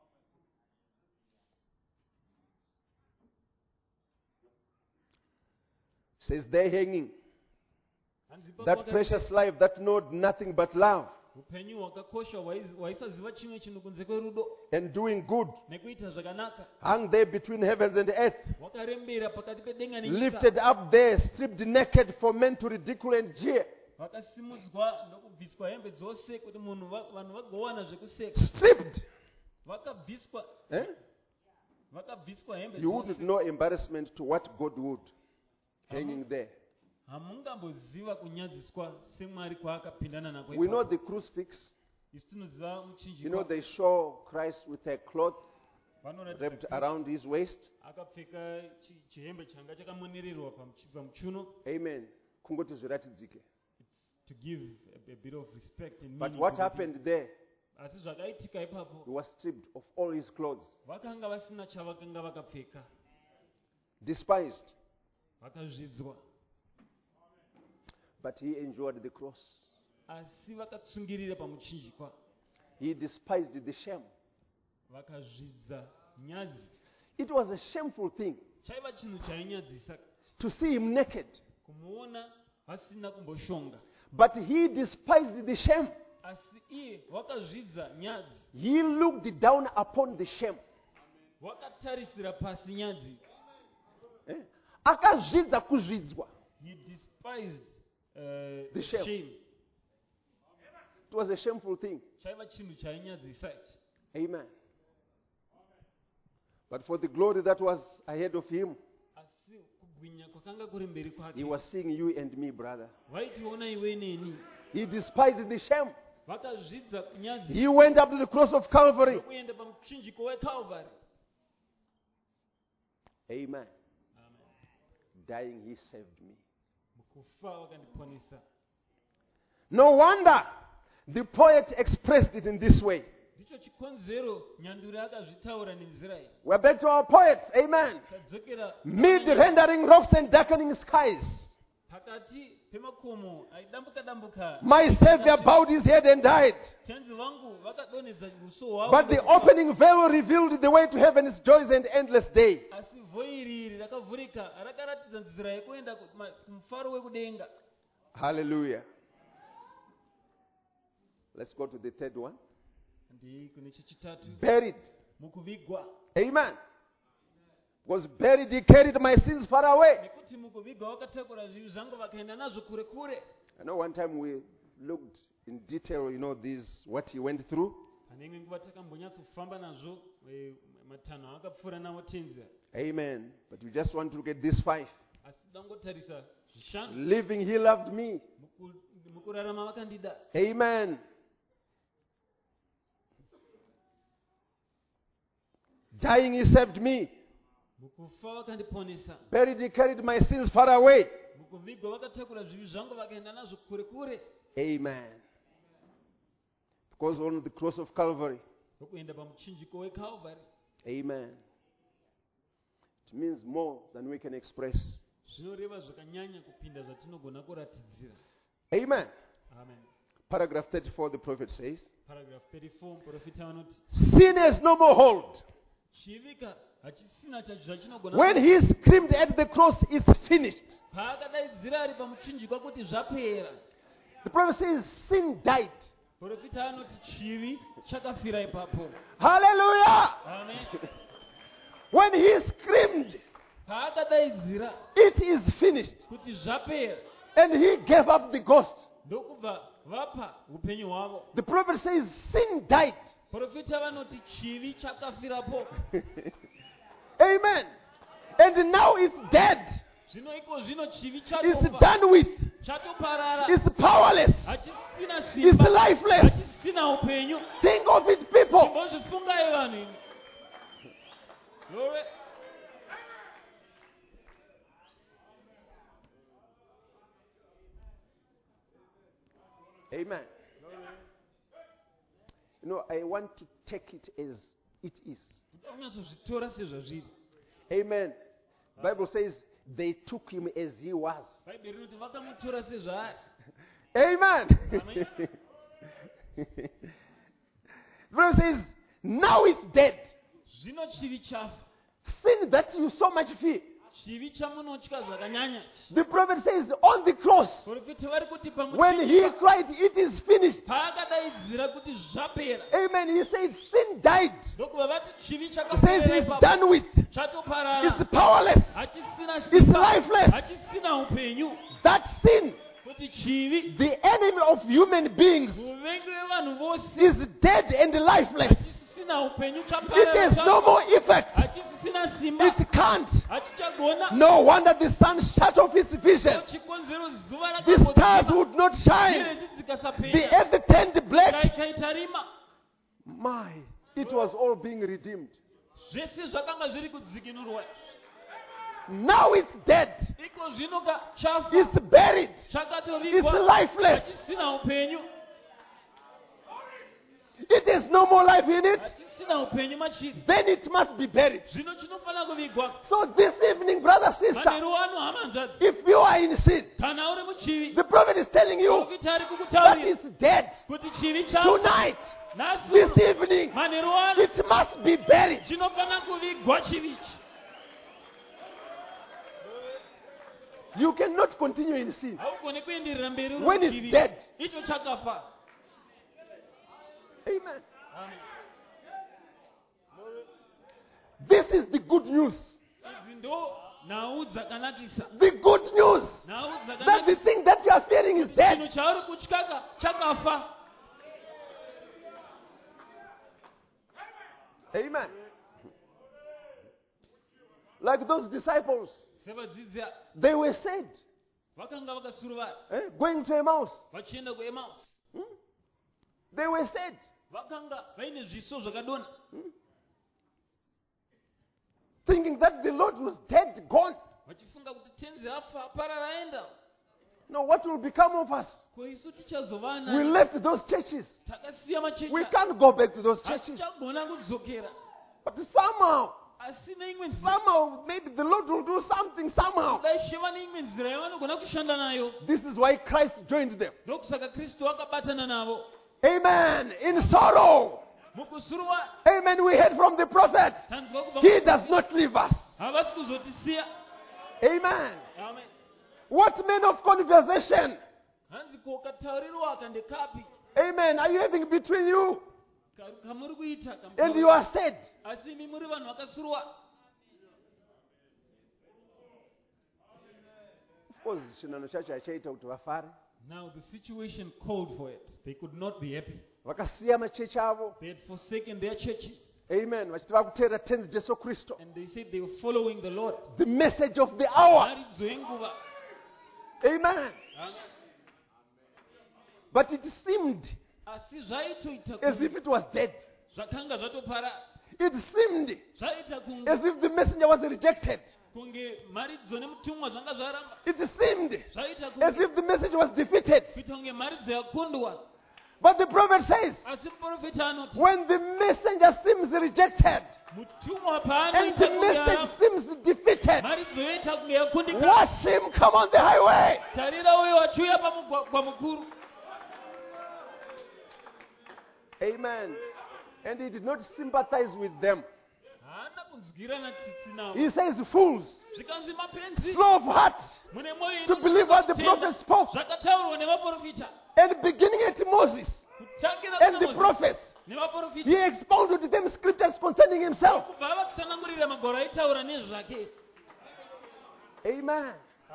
Says they're hanging. Hanzi papo That vakati- precious life that knowed nothing but love upenyu hwakakosha hwaisaziva chimwe chinhu kunze kwerudo and doing good nekuita zvakanaka hung there between heavens and earth, hwakarembera pakati pedenga nenyika, lifted up there, stripped naked for men to ridicule and jeer. vakasimudzwa nokubviswa hembe dzose kuti vanhu vagowana zvekuseka. Stripped. Vakabviswa Eh? vakabviswa hembe You wouldn't dzose. know embarrassment to what God would. Hanging there. Hamungamboziva kunyadziswa semwari kwaakapindana nako We know ipapo. the crucifix. Isu tinoziva You know, muchinjikwa they show Christ with a cloth vanoratidza wrapped kuti around his waist. akapfeka chihembe changa chakamonererwa pamuchiuno Amen. Kungoti zviratidzike. to give a bit of respect and But meaning what to the happened people. there? Asi zvakaitika He ipapo was stripped of all his clothes, vakanga vasina chavakanga vakapfeka, despised, vakazvidzwa But he endured the cross. asi vakatsungirira pamuchinjikwa He despised the shame. vakazvidza nyadzi. It was a shameful thing Chaiva chinhu chainyadzisa to see him naked. kumuona asina kumboshonga, But he despised the shame. asi iye wakazvidza nyadzi, He looked down upon the shame. wakatarisira pasi nyadzi. Akazvidza kuzvidzwa. He despised The shame. shame. It was a shameful thing. Chaiva chinhu chainyadzisa ichi. Amen. But for the glory that was ahead of him, Asi kubwinya kwakanga kuri mberi he kwake, was seeing you and me, brother. vaitiona iwe neni. He despised the shame. Vakazvidza nyadzi He went up to the cross of Calvary. kuenda pamuchinjiko weCalvary. Amen. Amen. Dying, he saved me. Mukufa wakandiponesa. No wonder the poet expressed it in this way. Ndicho chikonzero nyanduri akazvitaura nenzira iyi. We're back to our poet. Amen. Tadzokera Mid rendering rocks and darkening skies, pakati pemakomo aidambuka my Savior bowed his head and died. tenzi vangu vakadonhedza uso hwavo, But the opening veil revealed the way to heaven's joys and endless day. asi vhoiri iri rakavhurika rakaratidza nzira yekuenda kumufaro wekudenga. Hallelujah. Let's go to the third one. Ndii kune chechitatu, Buried. mukuvigwa. Amen. Was buried, he carried my sins far away. Nekuti mukuvigwa vakatakura zvivi zvangu vakaenda nazvo kure kure. I know one time we looked in detail, what he went through. Pane imwe nguva takambonyatsofamba nazvo matanho akapfuura nawo tenzi. Amen. But we just want to look at these 5. Asi dangotarisa zvishanu. Living, he loved me. Mukurarama vakandida. Amen. Dying, he saved me. Mukufa vakandiponesa. Buried, he carried my sins far away. Mukuvigwa vakatakura zvivi zvangu vakaenda nazvo kure kure. Amen. Because on the cross of Calvary, Vokuenda pamuchinjiko weCalvary. amen. It means more than we can express. Zvinoreva zvakanyanya kupinda zvatinogona kuratidzira. Amen. Amen. Paragraph 34, the prophet says, Paragraph 34, muprofita vanoti, sin has no more hold. chivika hachisina zvachinogona. When he screamed at the cross, it's finished. Paakadaidzira ari pamuchinjikwa kuti zvapera. The prophet says, sin died. Profita anoti chivi chakafira ipapo. Hallelujah! Amen. When he screamed, Paakadaidzira it is finished. kuti zvapera, And he gave up the ghost. ndokubva vapa upenyu hwavo. The prophet says, sin died. Profita vanoti chivi chakafirapo. Amen. And now it's dead. Zvino iko zvino chivi It's done with. chatoparara. It's powerless. Hachisina It's simba. lifeless. Hachisina upenyu. Think of it, people. Timbozvifungai vanhu imi. Glory. Amen. I want to take it as it is. Unyatsozvitora sezvazviri. Amen. Bible says they took him as he was. Bhaibheri rinoti vakamutora sezvaari. Amen. Amen. The Bible says, now it's dead. Zvino chivi chafa. Sin that you so much fear. Chivi chamunotya zvakanyanya. The prophet says on the cross, Profita vari kuti when he pamuchinjikwa cried, it is finished. paakadaidzira kuti zvapera. Amen. He said, sin died. Ndokubva vati chivi He says chakapera it's ipapo. done with. Chatoparara. It's powerless. Hachisina It's simba. lifeless. Hachisina upenyu. That sin, Kuti chivi the enemy of human beings, muvengi wevanhu vose is dead and lifeless. hachisina upenyu It has no more effect. hachisina simba. It can't. Hachichagona. No wonder the sun shut off its vision. Chikonzero zuva The stars would not shine. nyeredzi The dzikasapenya. earth turned black. Ikaita rima. My, it was all being redeemed. Zvese zvakanga zviri kudzikinurwa. Now it's dead. Iko zvino chafa. It's buried. It's Chakatovigwa. lifeless. Hachisina upenyu. It has no more life in it. Hachisina chisina upenyu machiri then it must be buried. zvino chinofanira kuvigwa. So this evening, brother, sister, manheru ano hama hanzvadzi, if you are in sin, kana uri muchivi, the prophet is telling you profita ari that kukutaurira is dead. kuti chivi chafa. Tonight, Nhasi this evening, manheru ano it must be buried. chinofanira kuvigwa chivichi. You cannot continue in sin haugoni kuenderera mberi uri when it's muchivi. dead. icho chakafa. Amen. Amen. This is the good news. Idzi ndo nhau dzakanakisa. The good news Nhau that the dzakanakisa. thing that you are fearing is Chinhu dead. chauri kutyaka chakafa. Amen. Like those disciples, sevadzidzi they were said, vakanga vakasuruvara going to Emmaus. vachienda kuemausi. They were said, vakanga vaine zviso zvakadonha thinking that the Lord was dead, gone. vachifunga kuti tenzi afa parara aenda. No, what will become of us? ko isu tichazova We nani? left those churches. takasiya machechi. We can't go back to those churches. hatichagona kudzokera. But somehow, asi neimwe nzira somehow, maybe the Lord will do something somehow. dai sheva neimwe nzira yavanogona kushanda nayo. This is why Christ joined them. ndokusaka kristu akabatana navo Amen. In sorrow. mukusuruva. Amen. We heard from the prophet. tanzwa kubva He does not leave us. havasi kuzotisiya. Amen. amen. What man of conversation? hanzi ko kataurirwa aka ndekapi. Amen. Are you having between you kamuri kuita and you are said? asi imi muri vanhu vakasurwa. Of course, chinano chacho achaita kuti vafare. Now the situation called for it. They could not be happy. Vakasiya machechi avo. They had forsaken their churches. Amen. Vachiti vakuteerera tenzi Jesu Kristu. And they said they were following the Lord. The message of the hour. Maridzo yenguva. Amen. But it seemed asi zvaitoita as if it was dead. zvakanga zvatopara. It seemed zvaita kunge as if the messenger was rejected. maridzo nemutumwa zvanga zvaramba. It seemed zvaita as kunge if the message was defeated. kuita kunge maridzo yakundwa. But the prophet says, asi muprofita anoti when the messenger seems rejected mutumwa and paanoita the kunge message aramba, seems defeated, maridzo yoita kunge yakundika. watch him come on the highway. tarira uyo wachiuya pamugwagwa mukuru. Amen. And he did not sympathize with them. haana kunzwirana tsitsi navo. He says, fools, zvikanzi mapenzi slow of heart mune mwoyo to believe what the inotenda prophet spoke. zvakataurwa nevaprofita. And beginning at Moses kutangira and the kuna Mozisi prophets, nevaprofita. he expounded to them scriptures concerning himself. kubva vakutsanangurira magwaro aitaura nezvake. Amen.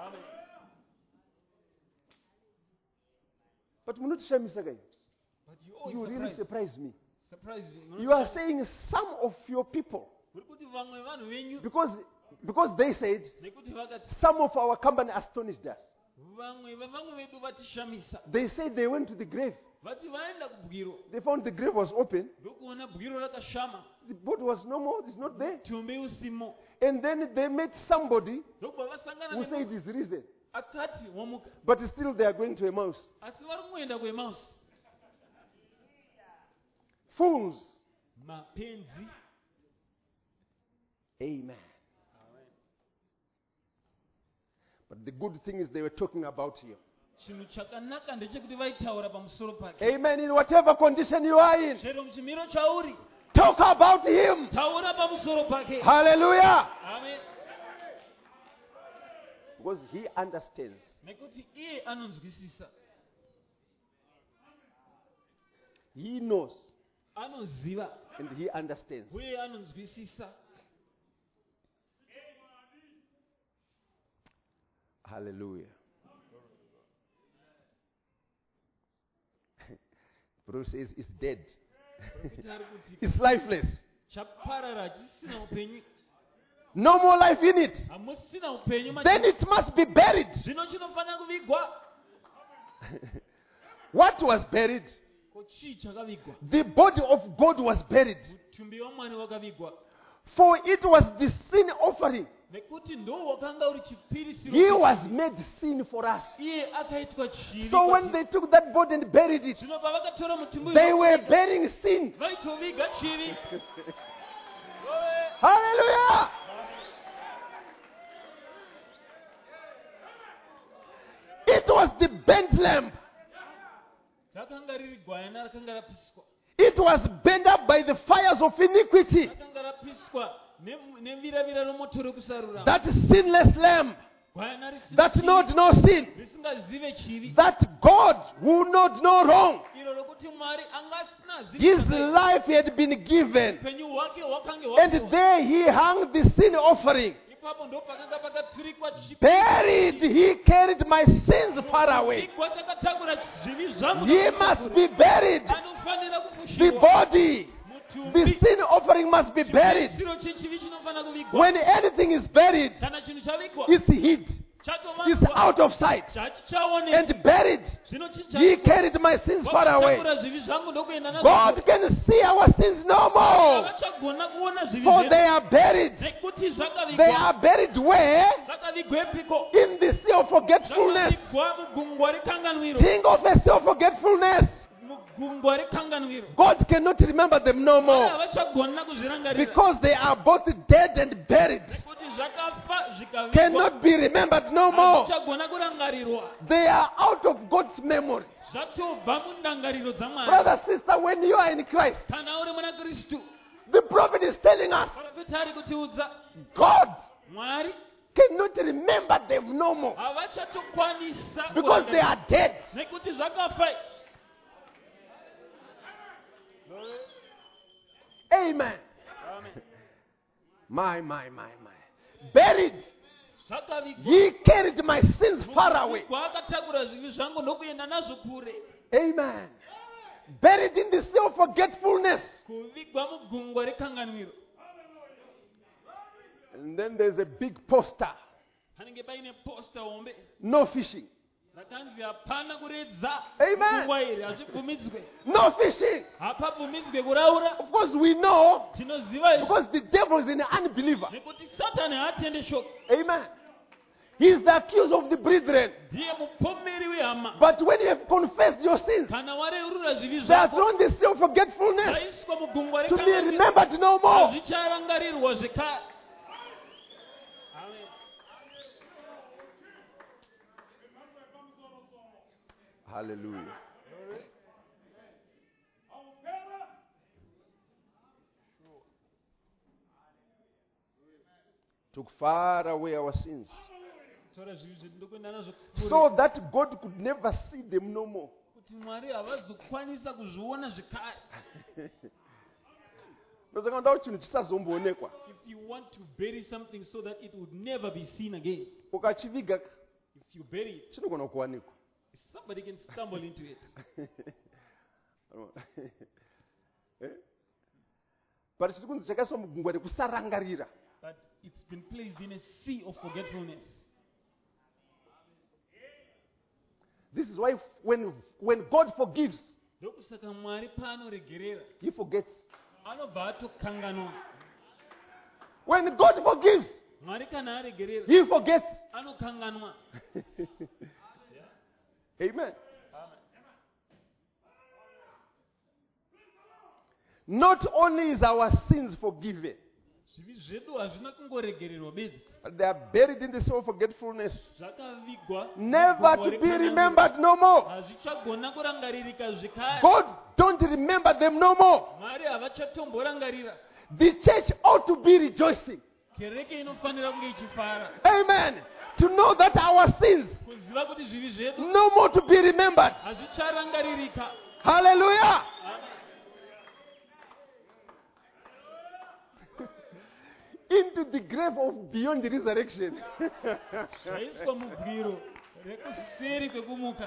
But munotishamisa kai. But You really surprise me. surprise me. You are saying some of your people, Uri kuti vamwe vanhu venyu because they said, nekuti vakati some of our company astonished us. vamwe vedu vatishamisa. They said they went to the grave. vati vaenda kubwiro They found the grave was open. ndokuona bwiro rakashama, The body was no more. It's not there. tumbi usimo. And then they met somebody ndokubva vasangana who said nemunhu it's risen. akati wamuka, But still they are going to Emmaus. asi vari kungoenda kuemausi. Fools. mapenzi. Amen. But the good thing is they were talking about you. chinhu chakanaka ndechekuti vaitaura pamusoro pake. Amen. In whatever condition you are in, chero muchimiro chauri talk about him. taura pamusoro pake. Hallelujah. amen. Because he understands. nekuti iye anonzwisisa. He knows. anoziva And he understands. uye anonzwisisa. Hallelujah. Bruce says it's dead. Profita ari kuti It's lifeless. chaparara chisina upenyu. No more life in it. hamusina upenyu. Then it must be buried. zvino chinofanira kuvigwa. What was buried? ko chii chakavigwa? The body of God was buried. mutumbi wamwari wakavigwa. For it was the sin offering. nekuti ndo wakanga uri chipirisiro He chechivi. was made sin for us. Iye akaitwa chivi So when kwatiri. they took that body and buried it, Zvino pavakatora mutumbi they uyu were vakaviga, burying sin. vaitoviga chivi. Hallelujah! It was the burnt lamb. Rakanga riri gwayana rakanga rapiswa. It was burned up by the fires of iniquity. Rakanga rapiswa neviravira romoto rekusarurama. That sinless lamb Gwayana risina that chivi, knows no sin. risingazive chivi. That God who knows no wrong. Iro rokuti Mwari angasina zivi His chakaipa. life had been given. Upenyu hwake hwakange And hwapiwa. there he hung the sin offering. Ipapo ndo pakanga pakaturikwa Buried, he carried my sins far away. chipikwa chakatakura zvivi zvangu. He must be buried. Anofanira The kufushiwa. body, the Mutumbi. sin offering must be buried. Chipisiro chechivi chinofanira kuvigwa. When anything is buried, Kana chinhu chavikwa it's hid, it's chatomanikwa out of sight, chachichaoneka. and buried. Zvino He carried my sins far away. Wakatakura zvivi zvangu ndokuenda nazvo. God can see our sins no more, Havachagona kuona zvivi for zvedu. they are buried. Nekuti They zvakavigwa. are buried where? Zvakavigwepiko. In the sea of forgetfulness. Zvakavigwa mugungwa rekanganwiro. Think of a sea of forgetfulness. Mugungwa rekanganwiro. God cannot remember them no more, Havachagona kuzvirangarira. because they are both dead and buried. Nekuti zvakafa zvikavigwa. Cannot be remembered no more. Hazvichagona kurangarirwa. They are out of God's memory. Zvatobva mundangariro dzamwari. Brother, sister, when you are in Christ, Kana uri muna Kristu. the prophet is telling us Profeta ari kutiudza. God Mwari cannot remember them no more, havachatokwanisa because they are dead. nekuti zvakafa. Amen. My. Buried. Zvakavigwa. He carried my sins far away. Kwaakatakura zvivi zvangu ndokuenda nazvo kure. Amen. Buried in the sea of forgetfulness. Kuvigwa mugungwa rekanganwiro. And then there's a big poster. Panenge paine posta hombe. No fishing. Rakanzi hapana kuredza. Amen. Mugungwa iri hazvibvumidzwe. No fishing. Hapabvumidzwe kuraura. Of course, we know, Tinoziva izvi. because the devil is an unbeliever. Nekuti Satani haatende shoko. Amen. He is the accuser of the brethren. Ndiye mupomeri wehama. But when you have confessed your sins, Kana wareurura zvivi they are zvako. thrown the sea of forgetfulness, Zvaiswa mugungwa to be rekanganwiro. remembered no more. Hazvicharangarirwa zvekare. Amen. Hallelujah. Took far away our sins, Tora zvivi zvedu ndokuenda nazvo kure. so that God could never see them no more. Kuti Mwari havazokwanisa kuzviona zvekare. Ndotsvaka kuti chinhu chisazomboonekwa. If you want to bury something so that it would never be seen again, Ukachiviga if you bury it, chinogona kuwanikwa. somebody can stumble into it. But chiri kunzi chakaiswa mugungwa rekusarangarira. But it's been placed in a sea of forgetfulness. This is why when God forgives, Ndokusaka Mwari paanoregerera, he forgets. anobva atokanganwa. When God forgives, Mwari kana aregerera, he forgets. anokanganwa. Amen. Not only is our sins forgiven, Zvivi zvedu hazvina kungoregererwa bedzi. but they are buried in the sea of forgetfulness, Zvakavigwa. never to be remembered no more. Hazvichagona kurangaririka zvekare. God don't remember them no more. Mwari havachatomborangarira. The church ought to be rejoicing. Kereke inofanira kunge ichifara. Amen. To know that our sins Kuziva kuti zvivi zvedu no more to be remembered. hazvicharangaririka. Hallelujah. Into the grave of beyond the resurrection. Zvaiswa mubwiro rekuseri kwekumuka.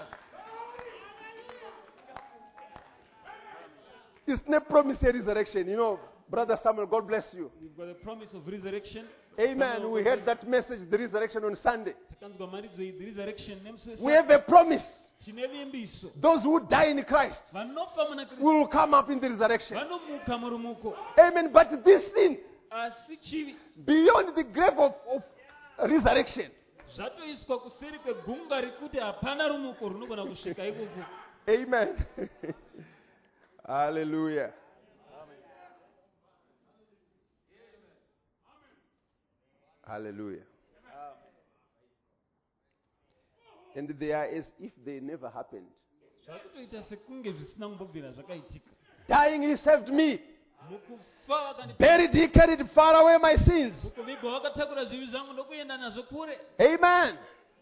It's not promise a resurrection. You know, Brother Samuel, God bless you. We've got the promise of resurrection. Amen. We heard that message, the resurrection, on Sunday. Takanzwa maridzo iyi, the resurrection nemusi We have a promise. tine vimbiso. Those who die in Christ Vanofa muna Kristu will come up in the resurrection. vanomuka murumuko. Amen. But this sin asi chivi beyond the grave of resurrection. zvatoiswa kuseri kwegungwa rekuti hapana rumuko runogona kusvika ikoko. Amen. Hallelujah. Hallelujah. And they are as if they never happened. zvakutoita sekunge zvisina kumbobvira zvakaitika. Dying, he saved me. Mukufa vakandi- Buried, he carried far away my sins. mukuvigwa vakatakura zvivi zvangu ndokuenda nazvo kure. Amen.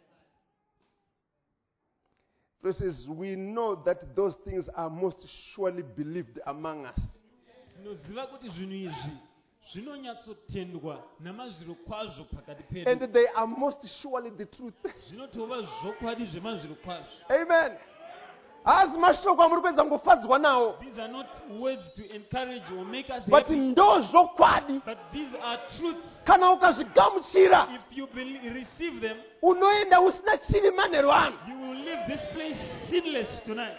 Verses, we know that those things are most surely believed among us. tinoziva kuti zvinhu izvi zvinonyatsotendwa namazviro kwazvo pakati And pedu. they are most surely the truth. zvinotova zvokwadi zvemazviro kwazvo. Amen. Hazi mashoko amuri kuedza kungofadzwa nawo, These are not words to encourage or make us but happy, ndo zvokwadi. but these are truths. Kana ukazvigamuchira, If you receive them, unoenda usina chivi manheru ano. you will leave this place sinless tonight.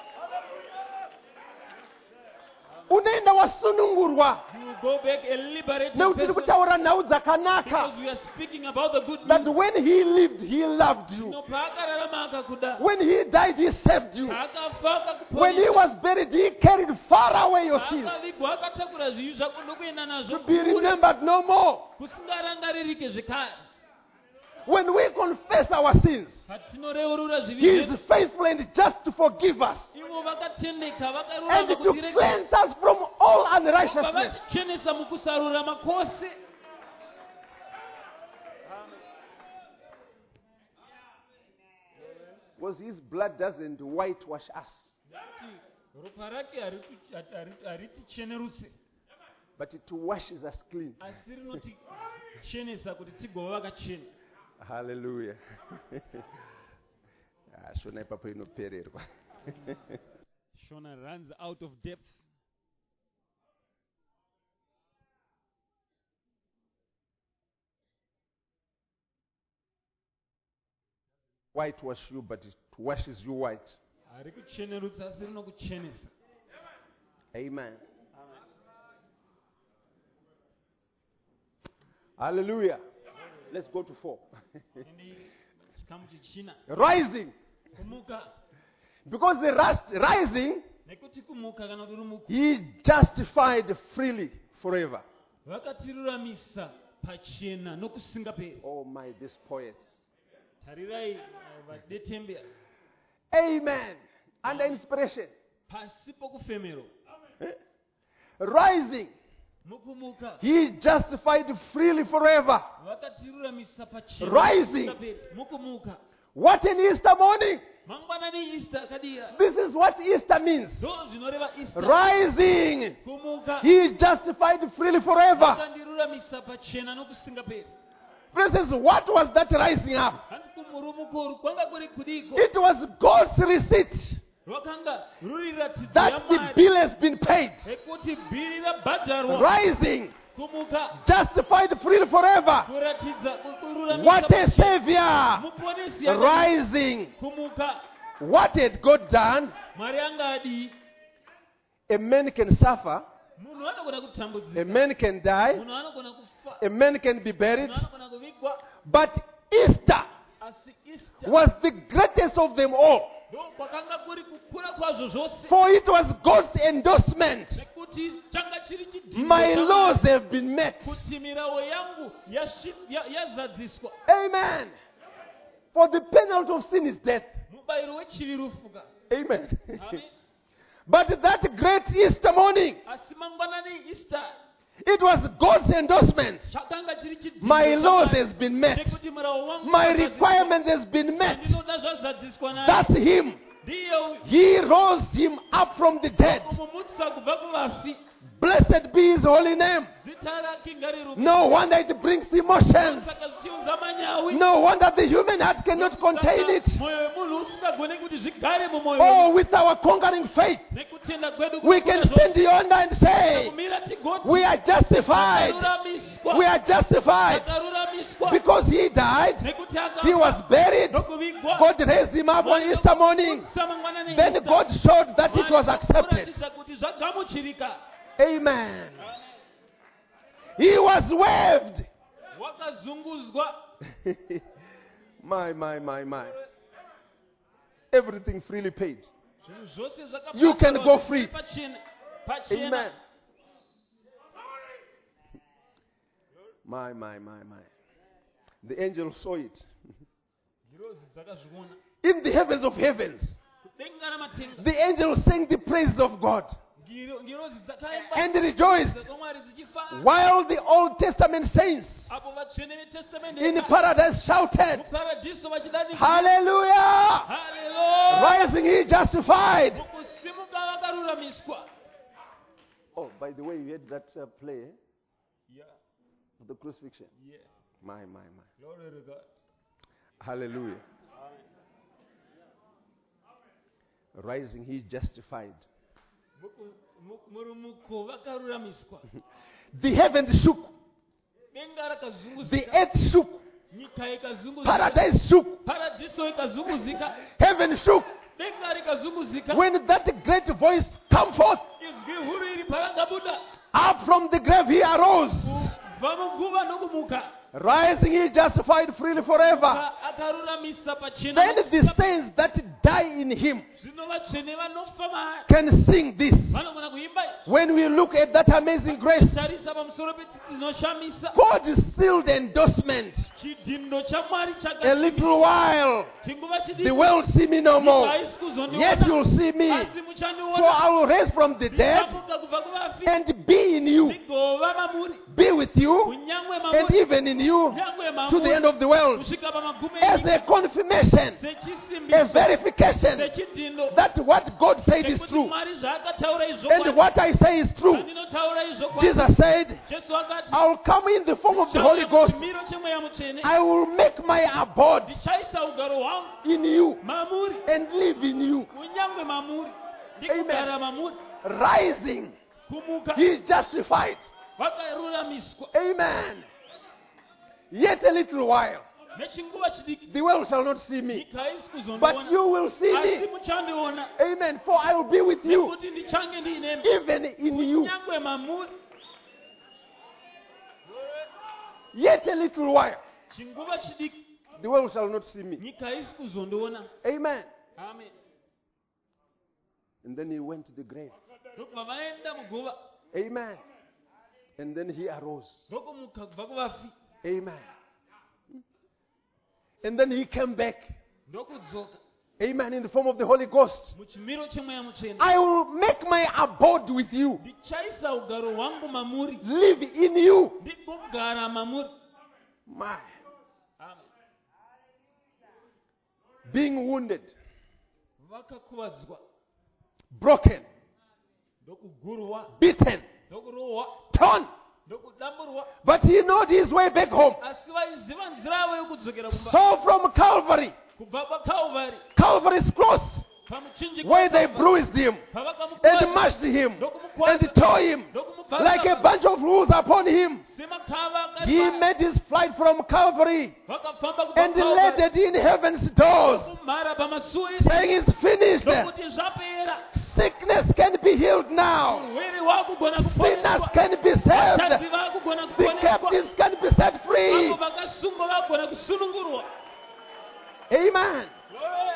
Unoenda wasunungurwa. You will go back a liberated Nekuti tiri person, kutaura nhau dzakanaka. because we are speaking about the good That news. when he lived, he loved you. No, paakararama akakuda, When he died, he saved you. paakafa When he akakuponesa, was buried, he carried far away your sins. paakavigwa akatakura zvivi zvako ndokuenda nazvo To be kure, remembered no more. kusingarangaririke zvekare. When we confess our sins, Patinoreurura zvivi he is zvedu, faithful and just to forgive us ivo vakatendeka and vakarurama to kutireka, cleanse us from all unrighteousness. vavachenesa mukusarurama kwose. Because his blood doesn't whitewash us, Ropa rake hariticheneruse, but it washes us clean. asi rinotichenesa kuti tigova vakachena. Hallelujah. Shona ipapo inopererwa. Shona runs out of depth. Whitewash you, but it washes you white. Harikuchenerutsa asi rinokuchenesa. Amen. Hallelujah. Let's go to 4. Ndi chikamu chichina, Rising. kumuka. Because the rising, Nekuti kumuka kana kuti rumuka, he justified freely forever. vakatiruramisa pachena nokusingaperi. Oh my, these poets. Tarirai vadetembera Amen. Under inspiration. pasi pokufemero. Rising, Mukumuka, he justified freely forever. vakatiruramisa pachena Rising. nokusingaperi. Mukumuka, What an Easter morning. mangwanani Easter kadira. This is what Easter means. Ndo zvinoreva Easter. Rising, Kumuka, he justified freely forever. vakandiruramisa pachena nokusingaperi. Friends, what was that rising up? Hanzi kumurumuko uru kwanga kuri kudiko. It was God's receipt Rwakanga ruri ratidzo that the yamwari bill has been paid. ekuti bhiri rabhadharwa. Rising, Kumuka, justified freely forever. kuratidza kururamisa What a pachena. savior! Muponesi yakadi. Rising. Kumuka, What had God done? Mwari anga adi. A man can suffer, Munhu anogona a kutambudzika. man can die, Munhu anogona kufa. a man can be buried, Munhu anogona kuvigwa. but Easter Asi Easter was the greatest of them all. ndo kwakanga kuri kukura kwazvo zvose. For it was God's endorsement. Nekuti changa chiri chidhimbo My chaMwari laws have been met. kuti mirayiro yangu yazadziswa. Amen. For the penalty of sin is death. Mubayiro wechivi rufuka. Amen. Amen. But that great Easter morning, Asi mangwanani Easter it was God's endorsement. chakanga chiri chidhimbo My laws chaMwari. has been met. Nekuti murayiro wangu My wazadziswa. requirement has been met. Ndinoda zvazadziswa naye. That's him. Ndiye uyu. He rose him up from the dead. Kumumutsa kubva kuvafi. Blessed be his holy name. Zita rake ngariruke. No wonder it brings emotions. Saka zvichiunza manyawi. No wonder the human heart cannot contain it. Mwoyo wemunhu usingagoni kuti zvigare mumwoyo Oh, with our conquering faith, nekutenda kwedu we can stand yonder and say, kumira tigoti we are justified. takaruramiswa. We are justified. Takaruramiswa. Because he died, Nekuti he was buried. ndokuvigwa. God raised him up on Easter morning. Samangwanani Then Easter. God showed that it was Mwari accepted. akuratidza kuti zvagamuchirika. Amen. He was waved. wakazunguzwa. My. Everything freely paid. Zvinhu zvose You can go free. pachena. Amen. My. The angel saw it. Ngirozi dzakazviona. In the heavens of heavens, Kudenga namatenga. the angel sang the praises of God Ngirozi dzakaimba. and rejoiced, DzakaMwari dzichifara. while the Old Testament saints Apo vatsvene veTestament in paradise shouted, muparadiso vachidanika. Hallelujah! Hallelujah. Rising he justified. Mukusimuka vakaruramiswa. Oh, by the way, you heard that play Yeah. of the crucifixion. Yeah. My. Glory to God. Hallelujah. Rising he justified. Murumuko vakaruramiswa. The heavens shook. Denga The rakazunguzika. earth shook. Nyika ikazunguzika. Paradise shook. Paradiso ikazunguzika. Heaven shook. Denga rikazunguzika. When that great voice come forth, Izwi huru iri parangabuda. up from the grave he arose. Kubva muguva nokumuka. Rising he justified freely forever. Akaruramisa pachena. Then the saints that die in him Zvino vatsvene vanofa maari. can sing this. Vanogona kuimba. When we look at that amazing grace, Tarisa pamusoro petsitsi dzinoshamisa. God's sealed endorsement. Chidhindo chaMwari A little while, chinguva chidiki. the world see me no more. Haisi kuzondiona. Yet you'll see me. Asi For muchandiona. I will raise from the dead Ndichamuka kubva kuvafi. and be in you, Ndigova mamuri. be with you, Kunyangwe and mamuri. even in you Nyangwe to the mamuri. end of the world. Kusvika pamagume As enyika. a confirmation, a Sechisimbiso. verification Sechidhindo. that what God said is Sekuti true. Mwari zvaakataura izvo And kwari. what I say is true. Zvandinotaura izvo kwari. Jesus said, Jesu akati. I'll come in the form of the Holy Ghost. Chimiro chemweya mutsvene. I will make my abode Ndichaisa ugaro hwangu in you mamuri. and live in you. Kunyangwe mamuri. Ndikugara mamuri. Rising, Kumuka. he is justified. Vakaruramiswa. Amen. Yet a little while, Nechinguva chidiki. the world shall not see me, Nyika haisi but kuzondiona. you will see Asi me. muchandiona. Amen. For I will be with you, Nekuti ndichange ndiinemi. even in you. Kunyangwe mamuri. Yet a little while, Chinguva chidiki. the world shall not see me. Nyika haisi kuzondiona. Amen. Amen. And then he went to the grave. Ndokubva vaenda muguva. Amen. And then he arose. Ndokumuka kubva kuvafi. Amen. And then he came back. Ndokudzoka. Amen. In the form of the Holy Ghost. Muchimiro chemweya mutsvene. I will make my abode with you. Ndichaisa ugaro hwangu mamuri. Live in you. Ndigogara mamuri. My. Amen. Being wounded. Vakakuvadzwa. Broken. Ndokugurwa. Beaten. Ndokurohwa. Torn. Ndokudamburwa. But he knowed his way back home. Asi vaiziva nzira yavo yokudzokera kumba. So from Calvary. Kubva paKalvari. Calvary's cross. Pamuchinjikwa Where they paKalvari. bruised him. and Pavakamukuvadza. mashed him Ndokumukwadza. and tore him Ndokumubvasa. like a bunch of rules upon him. Semakava He akasara. made his flight from Calvary Vakafamba kubva and kuKalvari. landed in heaven's doors, Kumhara pamasuo saying it's finished. ndokuti zvapera. Sickness can be healed now. Urwere hwakugona Sinners kuponeswa. can be Vatadzi saved. vakugona The kuponeswa. captives can be set free. Avo vakasungwa vagona kusunungurwa. Amen. Glory.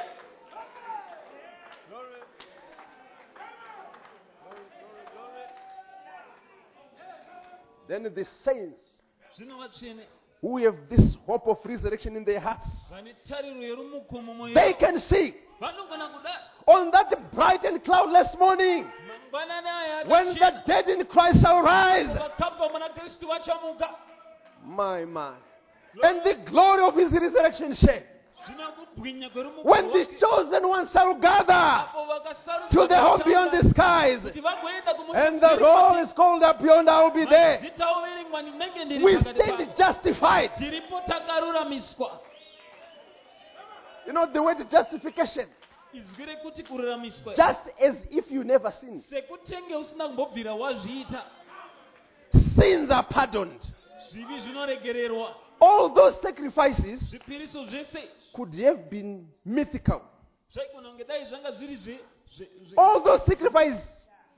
Then the saints Zvino vatsvene who have this hope of resurrection in their hearts, vane tariro yerumuko mumwoyo they yavo. can see Vanogona kuda on that bright and cloudless morning mangwanani aya when the akachena. dead in Christ shall rise. Vakafa muna Kristu vachamuka. My. And the glory of his resurrection share. Zvina kubwinya kwerumuko When the wake. chosen ones shall gather Apo vakasarudzwa to the home vachauya beyond the skies, kuti vagoenda and the roll is called up beyond, I will be there. Zita uverengwa ndinenge ndiri We pakati stand pavo. justified. Tiripo takaruramiswa. You know the word justification. Izwi rekuti kururamiswa. Just as if you never sinned. Sekutenge usina kumbobvira wazviita. Sins are pardoned. Zvivi zvinoregererwa. All those sacrifices Zvipiriso zvese could have been mythical. zvaigona kunge dai zvanga zviri All those sacrifices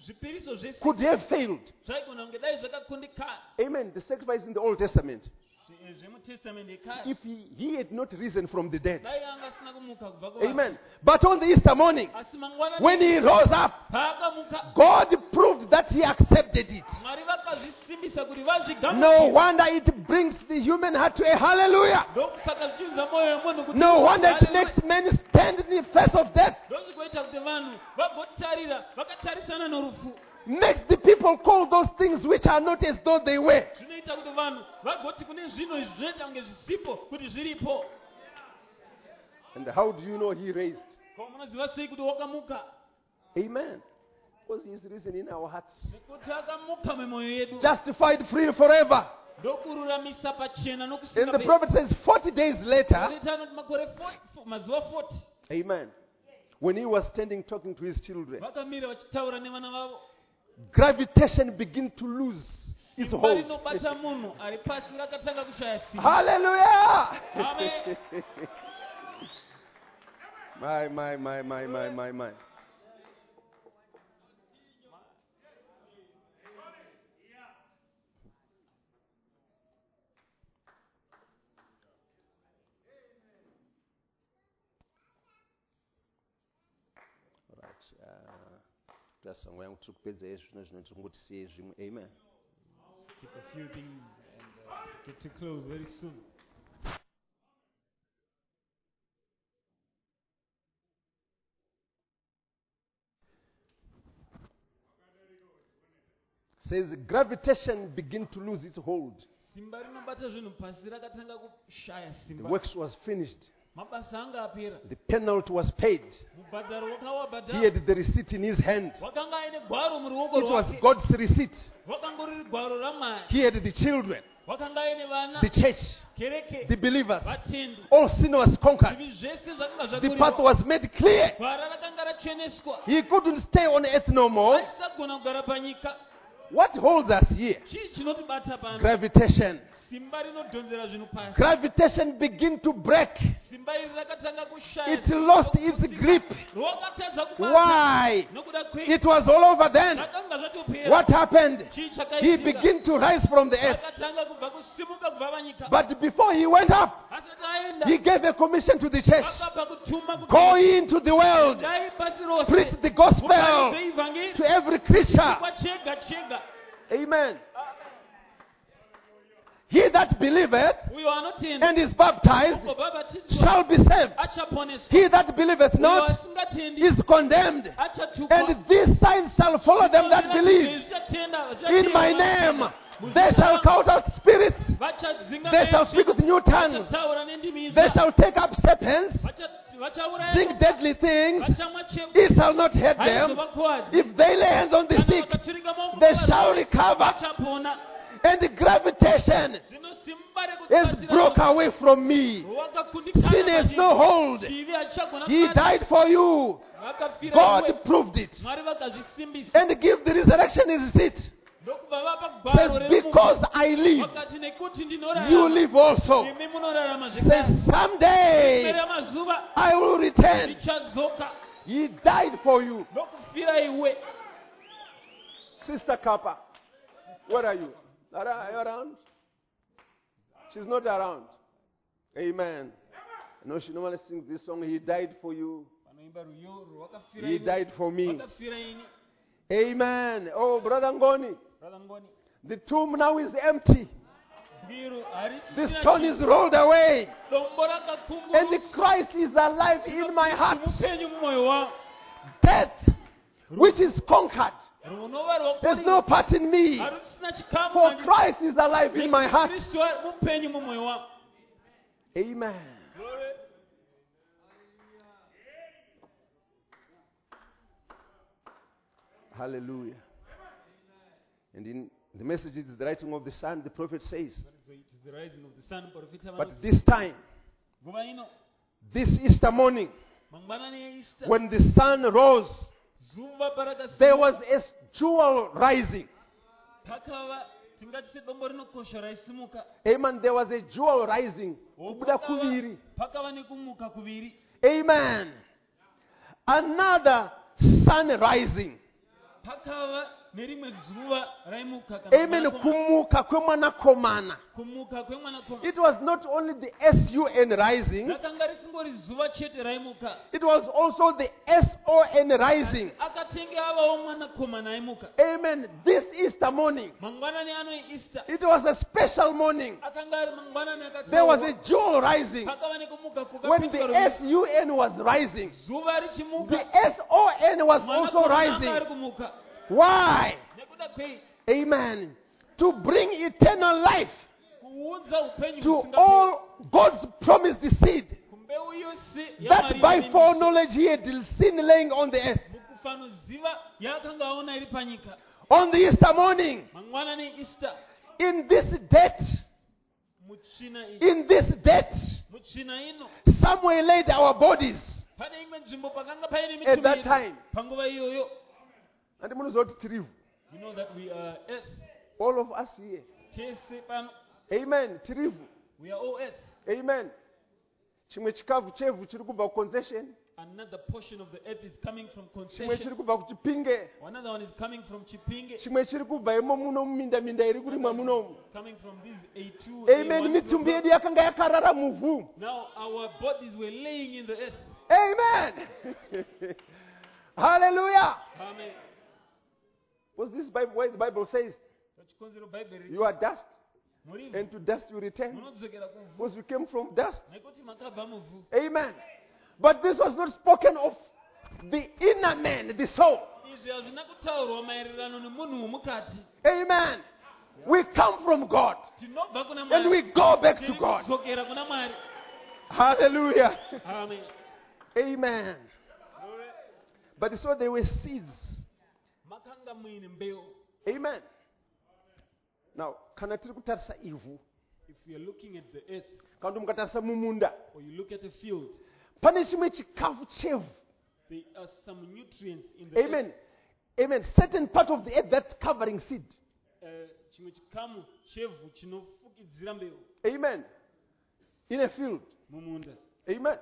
zvipiriso zvese could have failed. zvaigona kunge dai zvakakundikana. Amen. The sacrifice in the Old Testament. Zvemutestamende yekare If he had not risen from the dead. dai anga asina kumuka kubva kuvafu. Amen. But on the Easter morning, Asi mangwanani when he rose up, paakamuka God proved that he accepted it. Mwari vakazvisimbisa kuti vazvigamuchira. No wonder it brings the human heart to a hallelujah. Ndokusaka zvichibvisa mwoyo wemunhu kuti No wonder it hallelujah. makes men stand in the face of death. ndozvikuita kuti vanhu vagotarira vakatarisana norufu. Makes the people call those things which are not as though they were. Zvinoita kuti vanhu vagoti kune zvinhu izvi zvinoita kunge zvisipo kuti zviripo. And how do you know he raised? Ko munoziva sei kuti wakamuka? Amen. Because he is risen in our hearts. Nekuti akamuka mumwoyo yedu. Justified free forever. Ndokururamisa pachena And nokusinga the prophet says 40 days later, makore mazuva 40 amen, when he was standing talking to his children, vakamira vachitaura nevana vavo. gravitation began to lose its Simba hold. rinobata munhu ari pasi rakatanga kushaya simba. Hallelujah! Amen. My. Amen. Skip a few things and get to close very soon. Says gravitation began to lose its hold. Simba rinobata zvinhu pasi rakatanga kushaya The simba. works was finished. Mabasa anga apera. The penalty was paid. Mubhadharo wakawa He bhadhara. had the receipt in his hand. Wakanga aine gwaro muruoko It was rwake. God's receipt. Wakangoriri gwaro raMwari. He had the children, Wakanga aine vana. the church, Kereke. the believers. Vatendi. All sin was conquered. Zvivi zvese zvakanga The path zvakurirwa. was made clear. Gwara rakanga racheneswa. He couldn't stay on earth no more. Hatisagona kugara panyika. What holds us here? Chii chinotibata pano? Gravitation. Simba rinodhonzera zvinhu pasi. Gravitation began to break. Simba iri rakatanga kushaya. It lost its grip. Rwakatadza kubata. Why? Nokuda kwei. It was all over then. Zvakanga zvatopera. What happened? Chii He chakaitika? began to rise from the earth. Akatanga kubva kusimuka kubva panyika. But before he went up, Asati aenda. he gave a commission to the church. Vakapa kutuma kuti Go into the world. dai pasi rose. Preach the gospel Muparidze evhangeri. to every creature. Chingwa chega chega. Amen. He that believeth Uyo anotenda. and is baptized Ugobhabhatidzwa. shall be saved. Achaponeswa. He that believeth Uyo not asingatendi. is condemned. Achatukwa. And these signs shall follow them that believe. In my name they shall cast out spirits. They shall speak with new tongues. They shall take up serpents. Think deadly things. It shall not hurt them. If they lay hands on the sick, they shall recover. And the gravitation is broke away from me. Sin has no hold. He died for you. God proved it. And give the resurrection his seat. Says, because I live, you live also. Says, someday I will return. He died for you. Sister Kappa, where are you? Are you around? She's not around. Amen. I know she normally sings this song, He died for you. He died for me. Amen. Oh, Brother Ngoni, the tomb now is empty. The stone is rolled away. And the Christ is alive in my heart. Death, which is conquered, there's no part in me. For Christ is alive in my heart. Amen. Hallelujah. And in the message, it is the writing of the Son, the prophet says. But this time, this Easter morning, when the sun rose, there was a jewel rising. Amen. There was a jewel rising. Amen. Another sun rising. pakava nerimwe zuva raimuka kana Amen. mwanakomana. Kumuka kwemwanakomana. Kumuka kwemwanakomana. It was not only the SUN rising, Rakanga risingori zuva chete raimuka. it was also the SON rising. Akatenge avawo mwanakomana aimuka. Amen. This Easter morning, Mangwanani ano Easter. it was a special morning. Akanga ari mangwanani There was a akatsaurwa. jewel rising. Pakava nekumuka When the kukapitirwa. SUN was rising, Zuva the richimuka. SON was also Mwanakomana anga ari rising. kumuka. Why? Nekuda kwei Amen. To bring eternal life kuudza upenyu to husingaperi. all God's promised seed, Kumbeu yose that yaMaria by ine foreknowledge he had seen laying on the earth. mukufanoziva yaakanga aona iri panyika. On the Easter morning, Mangwanani Easter. in this date, Muchina iyi. in this date, Muchina ino. somewhere laid our bodies. Pane imwe nzvimbo pakanga paine At that mitumbi time. panguva iyoyo. And munozoti tirivu. You know that we are earth. All of us here. Chese pano. Amen. Tirivu. We are all earth. Amen. Chimwe chikavu chevu chiri kubva kuconcession. Another portion of the earth is coming from Chimwe concession. chiri kubva kuchipinge. Another one is coming from Chipinge. Chimwe chiri kubva imo muno muminda iri kurimwa munomu. Coming from these A2. Amen. A1 Mitumbi program. yedu yakanga yakarara muvhu. Now our bodies were laying in the earth. Amen. Hallelujah. Amen. What's this Bible? Why the Bible says Chikonzero Bible you are dust, muri and to dust you return? munodzokera kuvhu Because we came from dust. nekuti makabva muvhu. Amen. But this was not spoken of the inner man, the soul. Izvi hazvina kutaurwa maererano nemunhu womukati. Amen. We come from God Tinobva kuna and we Mwari. go back to God. Tinodzokera kuna Mwari. Hallelujah. Amen. Amen. But so there were seeds. Makanga muine mbeu. Amen. Now, kana tiri kutarisa ivhu, If you are looking at the earth kana kuti mukatarisa mumunda, or you look at a field, pane chimwe chikafu chevhu. there are some nutrients in the Amen. Amen. Certain part of the earth that's covering seed. earth. Chimwe chikamu chevhu chinofukidzira mbeu Amen. In a field. mumunda. Amen.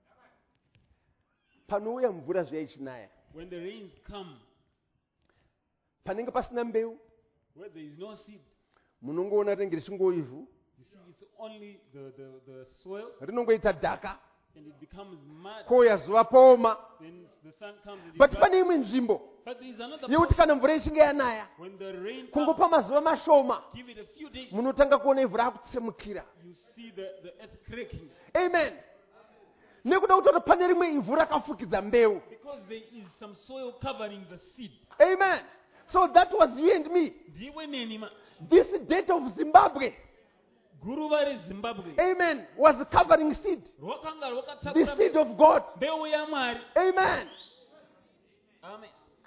Panouya mvura zviya ichinaya. When the rains come, Panenge pasina mbeu, where there is no seed, munongoona renge richingoivhu, you see it's only the soil, rinongoita dhaka, and it becomes mud. kouya zuva pooma. Then the sun comes and it But dries. pane imwe nzvimbo But there is another yekuti portion. kana mvura ichinge yanaya, When the rain comes, kungopa mazuva mashoma, give it a few days, munotanga kuona ivhu raakutsemukira. you see the earth cracking. Amen. Nekuda kuti pane rimwe ivhu rakafukidza mbeu. Because there is some soil covering the seed. Amen. So that was you and me. Ndiwe neni ma. This date of Zimbabwe, Guruva reZimbabwe. amen, was covering seed. Rwakanga The rwakatakura seed of God. mbeu yaMwari. Amen. Amen.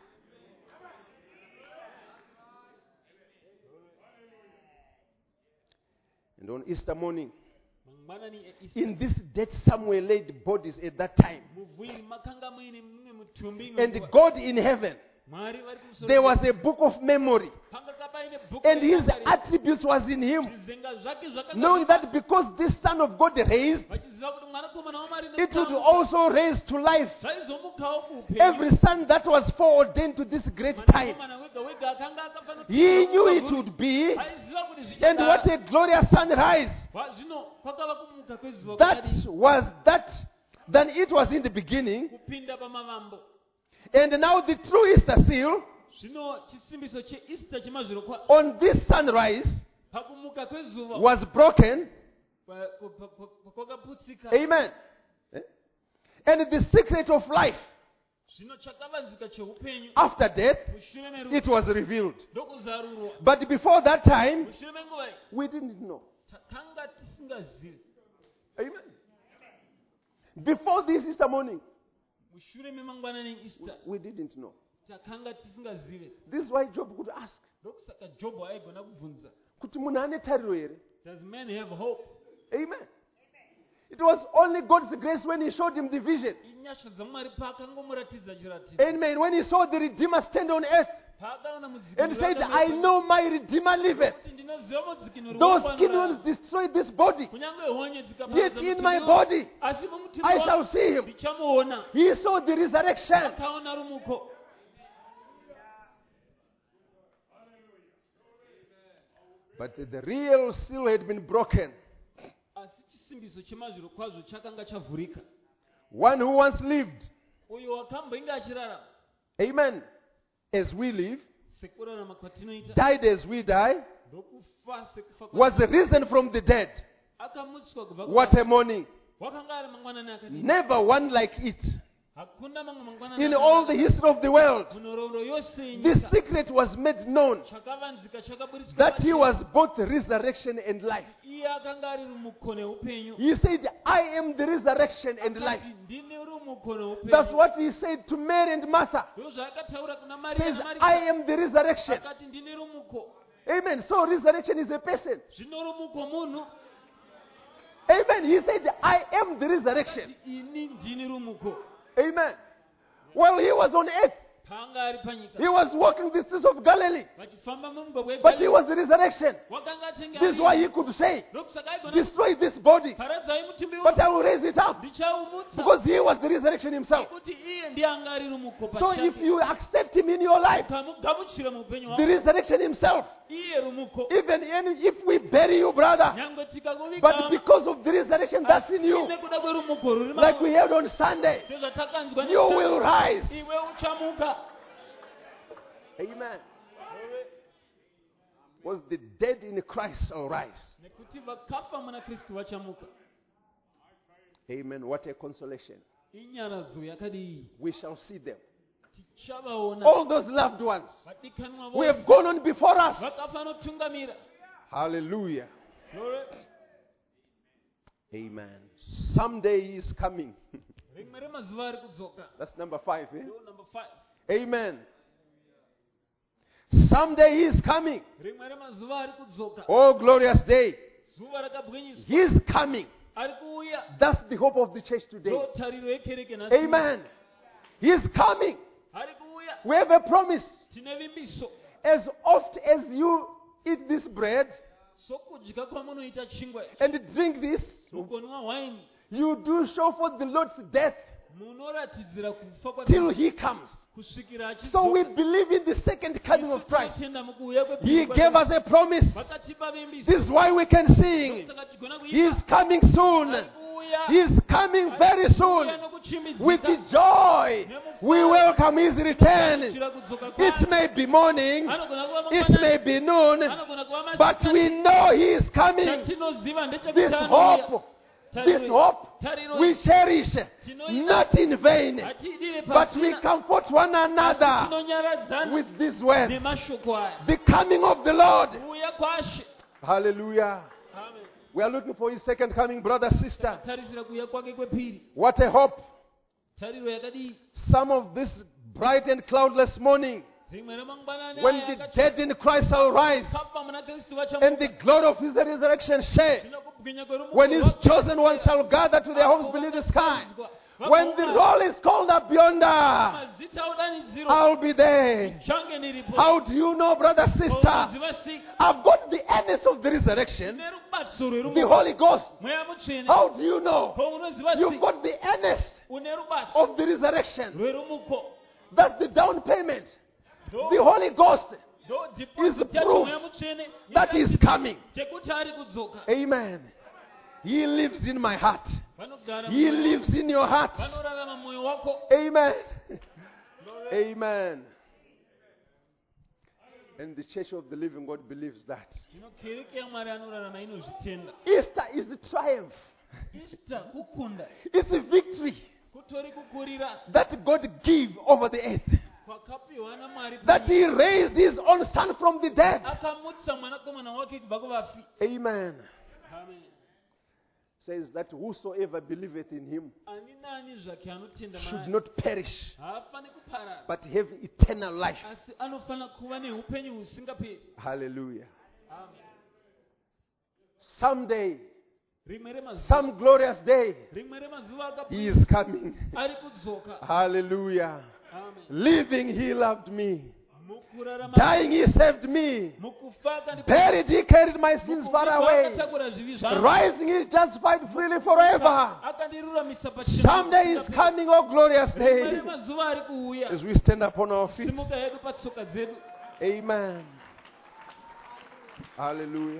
And on Easter morning, Mangwanani eEaster. in this date, somewhere laid bodies at that time. Muvwiri makanga muine mumwe mutumbi And imwe nguva. God in heaven, Mwari vari kumusoro. there was a book of memory. Panga paine book And his rememory. attributes was in him. Zvizenga zvake zvakazara. Knowing that because this Son of God raised, Vachiziva kuti mwanakomana waMwari it would nekukamuka. also raise to life Zvaizomukawo kuupenyu. every son that was foreordained to this great time. Mwanakomana wega wega akanga akafanira He knew it kuti would be. aiziva kuti And what zvichadaro. a glorious sunrise. Zvino kwakava kumuka kwezuva That kwakadii. was that than it was in the beginning. Kupinda pamavambo. And now the true Easter seal Zvino chisimbiso cheEaster chemazviro on this sunrise pakumuka kwezuva was broken. kwakaputsika. Amen. Eh? And the secret of life Zvino chakavanzika cheupenyu after death, mushure merufu it was revealed. ndokuzarurwa. But before that time, Mushure menguva iyi we didn't know. takanga tisingazivi. Amen. Before this Easter morning, Mushure memangwanani Easter we didn't know. takanga tisingazive. This is why Job could ask, Ndokusaka Jobho aigona kubvunza, kuti munhu ane tariro here? does man have hope? Amen. It was only God's grace when he showed him the vision. Inyasha dzaMwari paakangomuratidza chiratidzo. Amen. When he saw the Redeemer stand on earth Paakaona mudzikinuri and said, akamira I pasi. know my Redeemer liveth. Kuti ndinoziva mudzikinuri Those wangu skin anorarama. wounds destroyed this body. Kunyange honye Yet dzikaparadza in my mutumbi wangu, body asi mumutumbi I wangu shall see him. ndichamuona. He saw the resurrection. Akaona rumuko. But the real seal had been broken. asi chisimbiso chemazviro kwazvo chakanga chavhurika. One who once lived, Uyo wakamboinge achirarama amen, as we live, sekurarama kwatinoita, died as we die, ndokufa sekufa was risen from the dead. akamutswa kubva What a morning. wakanga ari mangwanani akadii. Never one like it. Hakuna mamwe mangwanani In all the history of the world, munhoroondo yose the yenyika secret was made known chakavanzika chakaburitswa that he was both resurrection and life. iye akanga ari rumuko neupenyu. He said, I am the resurrection and life. Akati, ndini rumuko neupenyu. That's what he said to Mary and Martha. Ndozvaakataura kuna He Maria says, naMarita. I am the resurrection. Akati ndini rumuko. Amen. So resurrection is a person. Zvino rumuko munhu. Amen. He said, I am the resurrection. Ini ndini rumuko. Amen. Well, he was on earth. Paanga ari panyika. He was walking the streets of Galilee. Vachifamba mumugwagwa But he weGalilee. was the resurrection. Wakanga atenge This is why he could say, ndokusaka aigona destroy this body, paradzai mutumbi but uyu. I will raise it up. Ndichaumutsa. Because he was the resurrection himself. Nekuti iye ndiye anga ari rumuko So if pachake. you accept him in your life, Ukamugamuchira muupenyu the hwako. resurrection himself, Iye rumuko. even if we bury you, brother, Nyangwe but tikakuviga. because of the resurrection that's in you, Nekuda kwerumuko ruri like we mauri. heard on Sunday, Sezvatakanzwa you will rise. iwe uchamuka. Amen. Was the dead in Christ shall rise. Nekuti vakafa muna Kristu vachamuka. Amen. What a consolation. Inyaradzo yakadii. We shall see them. Tichavaona. All those loved ones Vadikanwa who have vose. gone on before us. Vakafa notungamira. Hallelujah. Glory. Amen. Someday he is coming. Rimwe remazuva ari kudzoka. That's number 5. Eh? Ndo number 5. Amen. Someday he is coming. Rimwe remazuva ari kudzoka. Oh, glorious day. Zuva rakabwinyiswa. He is coming. Ari kuuya. That's the hope of the church today. Ndo tariro yekereke nhasi. Amen. He is coming. Ari kuuya. We have a promise. Tine vimbiso. As oft as you eat this bread Sokudya kwamunoita chingwa ichi. and drink this, Mugonwa wine. you do show forth the Lord's death Munoratidzira kufa till he comes. kusvikira achidzoka. So we believe in the second coming of Christ. Tinotenda mukuuya He kwepiri gave us a promise. vakatipa vimbiso. This is why we can sing. Saka tigona He is kuimba. coming soon. Ari kuuya. He is coming very soon. Ari kuuya nokuchimidzika. With the joy, we welcome his return. Kuchira kudzoka It kwake. may be morning, Anogona kuva it mangwanani. may be noon, Anogona kuva but masikati. we know he is coming. Chatinoziva This ndechekutano hope, iya. this hope, Tariro we cherish, not in vain, hatidire but we pasina. comfort one another Tinonyaradzana with these words. nemashoko aya. The coming of the Lord. Kuuya kwashe. Hallelujah. Amen. We are looking for his second coming, brother, sister. Tarisira kuuya kwake kwepiri. What a hope. Tariro yakadii. Some of this bright and cloudless morning, Rimwe remangwanani when aya the yakati- dead in Christ shall rise, Kafa muna Kristu and the vachamuka. glory of his resurrection share, Tinokubwinya kwerumuko when his rwake. chosen ones shall gather to their homes beneath the sky, when the roll is called up yonder, Mazita udanidziro. I'll be there. Change niripo. How do you know, brother, sister? Unoziva sika. I've got the earnest of the resurrection, Nerubatso rwerumuko. the Holy Ghost. Mweya mutsvene. How do you know? Pounoziva You've sika. got the earnest Une rubatso of the resurrection. rwerumuko. That's the down payment. Ndo- The Holy Ghost ndo is deposit the yacho proof mweya mutsvene. that is coming. Chekuti ari kudzoka. Amen. He lives in my heart. Vanogara He mumwoyo lives in your heart. wako. Vanorarama mwoyo wako. Amen. Amen. And the Church of the Living God believes that. Zvino kereke yaMwari anorarama inozvitenda. Easter is the triumph. Easter kukunda. It's a victory Kutori kukurira that God gave over the earth. kwakapiwa naMwari. That He raised His own Son from the dead. Akamutsa mwanakomana wake kubva kuvafi. Amen. Amen. Says that whosoever believeth in Him Ani nani zvake anotenda should maari not perish, haafani kuparara but have eternal life. asi anofana kuva neupenyu husingaperi. Hallelujah. Amen. Someday, Rimwe remazuva some glorious day, rimwe remazuva He akapfuura is coming. ari kudzoka. Hallelujah. Amen. Living, He loved me. Mukurarama Dying, He saved me. mukufa akandipfura. Buried, He carried my sins far Mukufa away. akatakura zvivi zvangu. Rising, He justified freely forever. Akandiruramisa pachena. Someday is coming, oh glorious Rimwe day. remazuva ari kuuya. As we stand upon our feet. Simuka hedu patsoka dzedu. Amen. Hallelujah.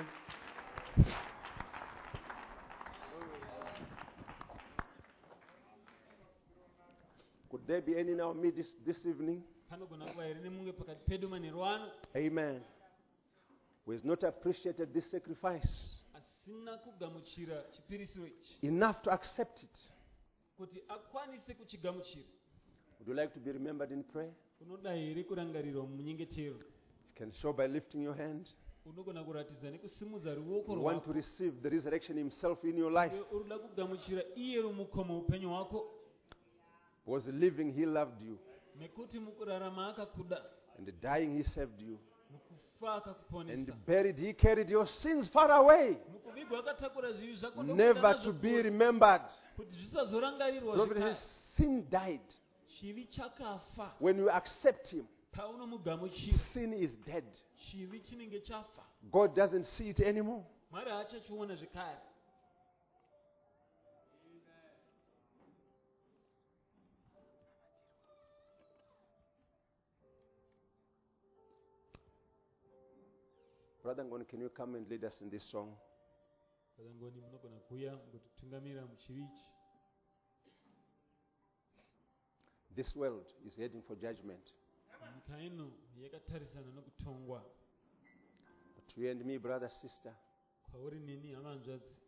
Could there be any in our midst this evening? panogona kuva here nemumwe pakati pedu manheru ano Amen. Who has not appreciated this sacrifice asina kugamuchira chipiriso ichi enough to accept it. kuti akwanise kuchigamuchira. Would you like to be remembered in prayer? unoda here kurangarirwa munyengetero? You can show by lifting your hand. unogona kuratidza nekusimudza ruoko You want to rwako. receive the resurrection himself in your life. Iwe urikuda kugamuchira iye rumukoma upenyu hwako Because living, he loved you. nekuti mukurarama akakuda, And dying, he saved you. mukufa akakuponesa, And buried, he carried your sins far away. mukuvigwa akatakura zvivi zvako Never to be remembered. kuti zvisazorangarirwa Beloved, zvekare. his sin died. Chivi chakafa When you accept him, paunomugamuchira, sin is dead. chivi chinenge chafa, God doesn't see it anymore. mwari haachachiona zvekare. Brother Ngoni, can you come and lead us in this song? Ngoni munogona kuuya mugotitungamira muchivi ichi. This world is heading for judgment. Nyika ino yakatarisana nokutongwa. But you and me, brother, sister, Kwauri neni hamanzvadzi,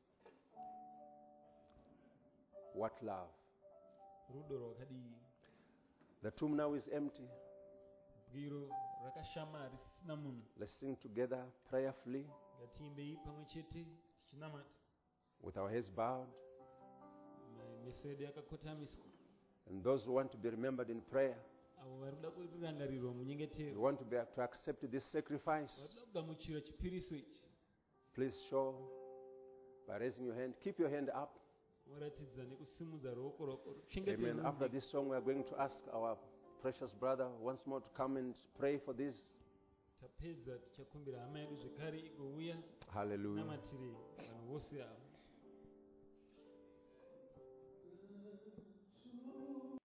what love. rudo rwakadii. The tomb now is empty. Bwiro rakashama harisina munhu. Let's sing together prayerfully Ngatiimbei pamwe chete tichinamata, with our heads bowed. meso edu yakakotamiswa. And those who want to be remembered in prayer, Avo vari kuda kurangarirwa you munyengetero, want to accept this sacrifice, vari kuda kugamuchira chipiriso ichi, please show by raising your hand. Keep your hand up. muratidza nekusimudza ruoko rwako. Amen. After this song, we are going to ask our precious brother once more to come and pray for this. Tapedza tichakumbira hama yedu zvekare igouya Hallelujah. namatire vanhu vose ava.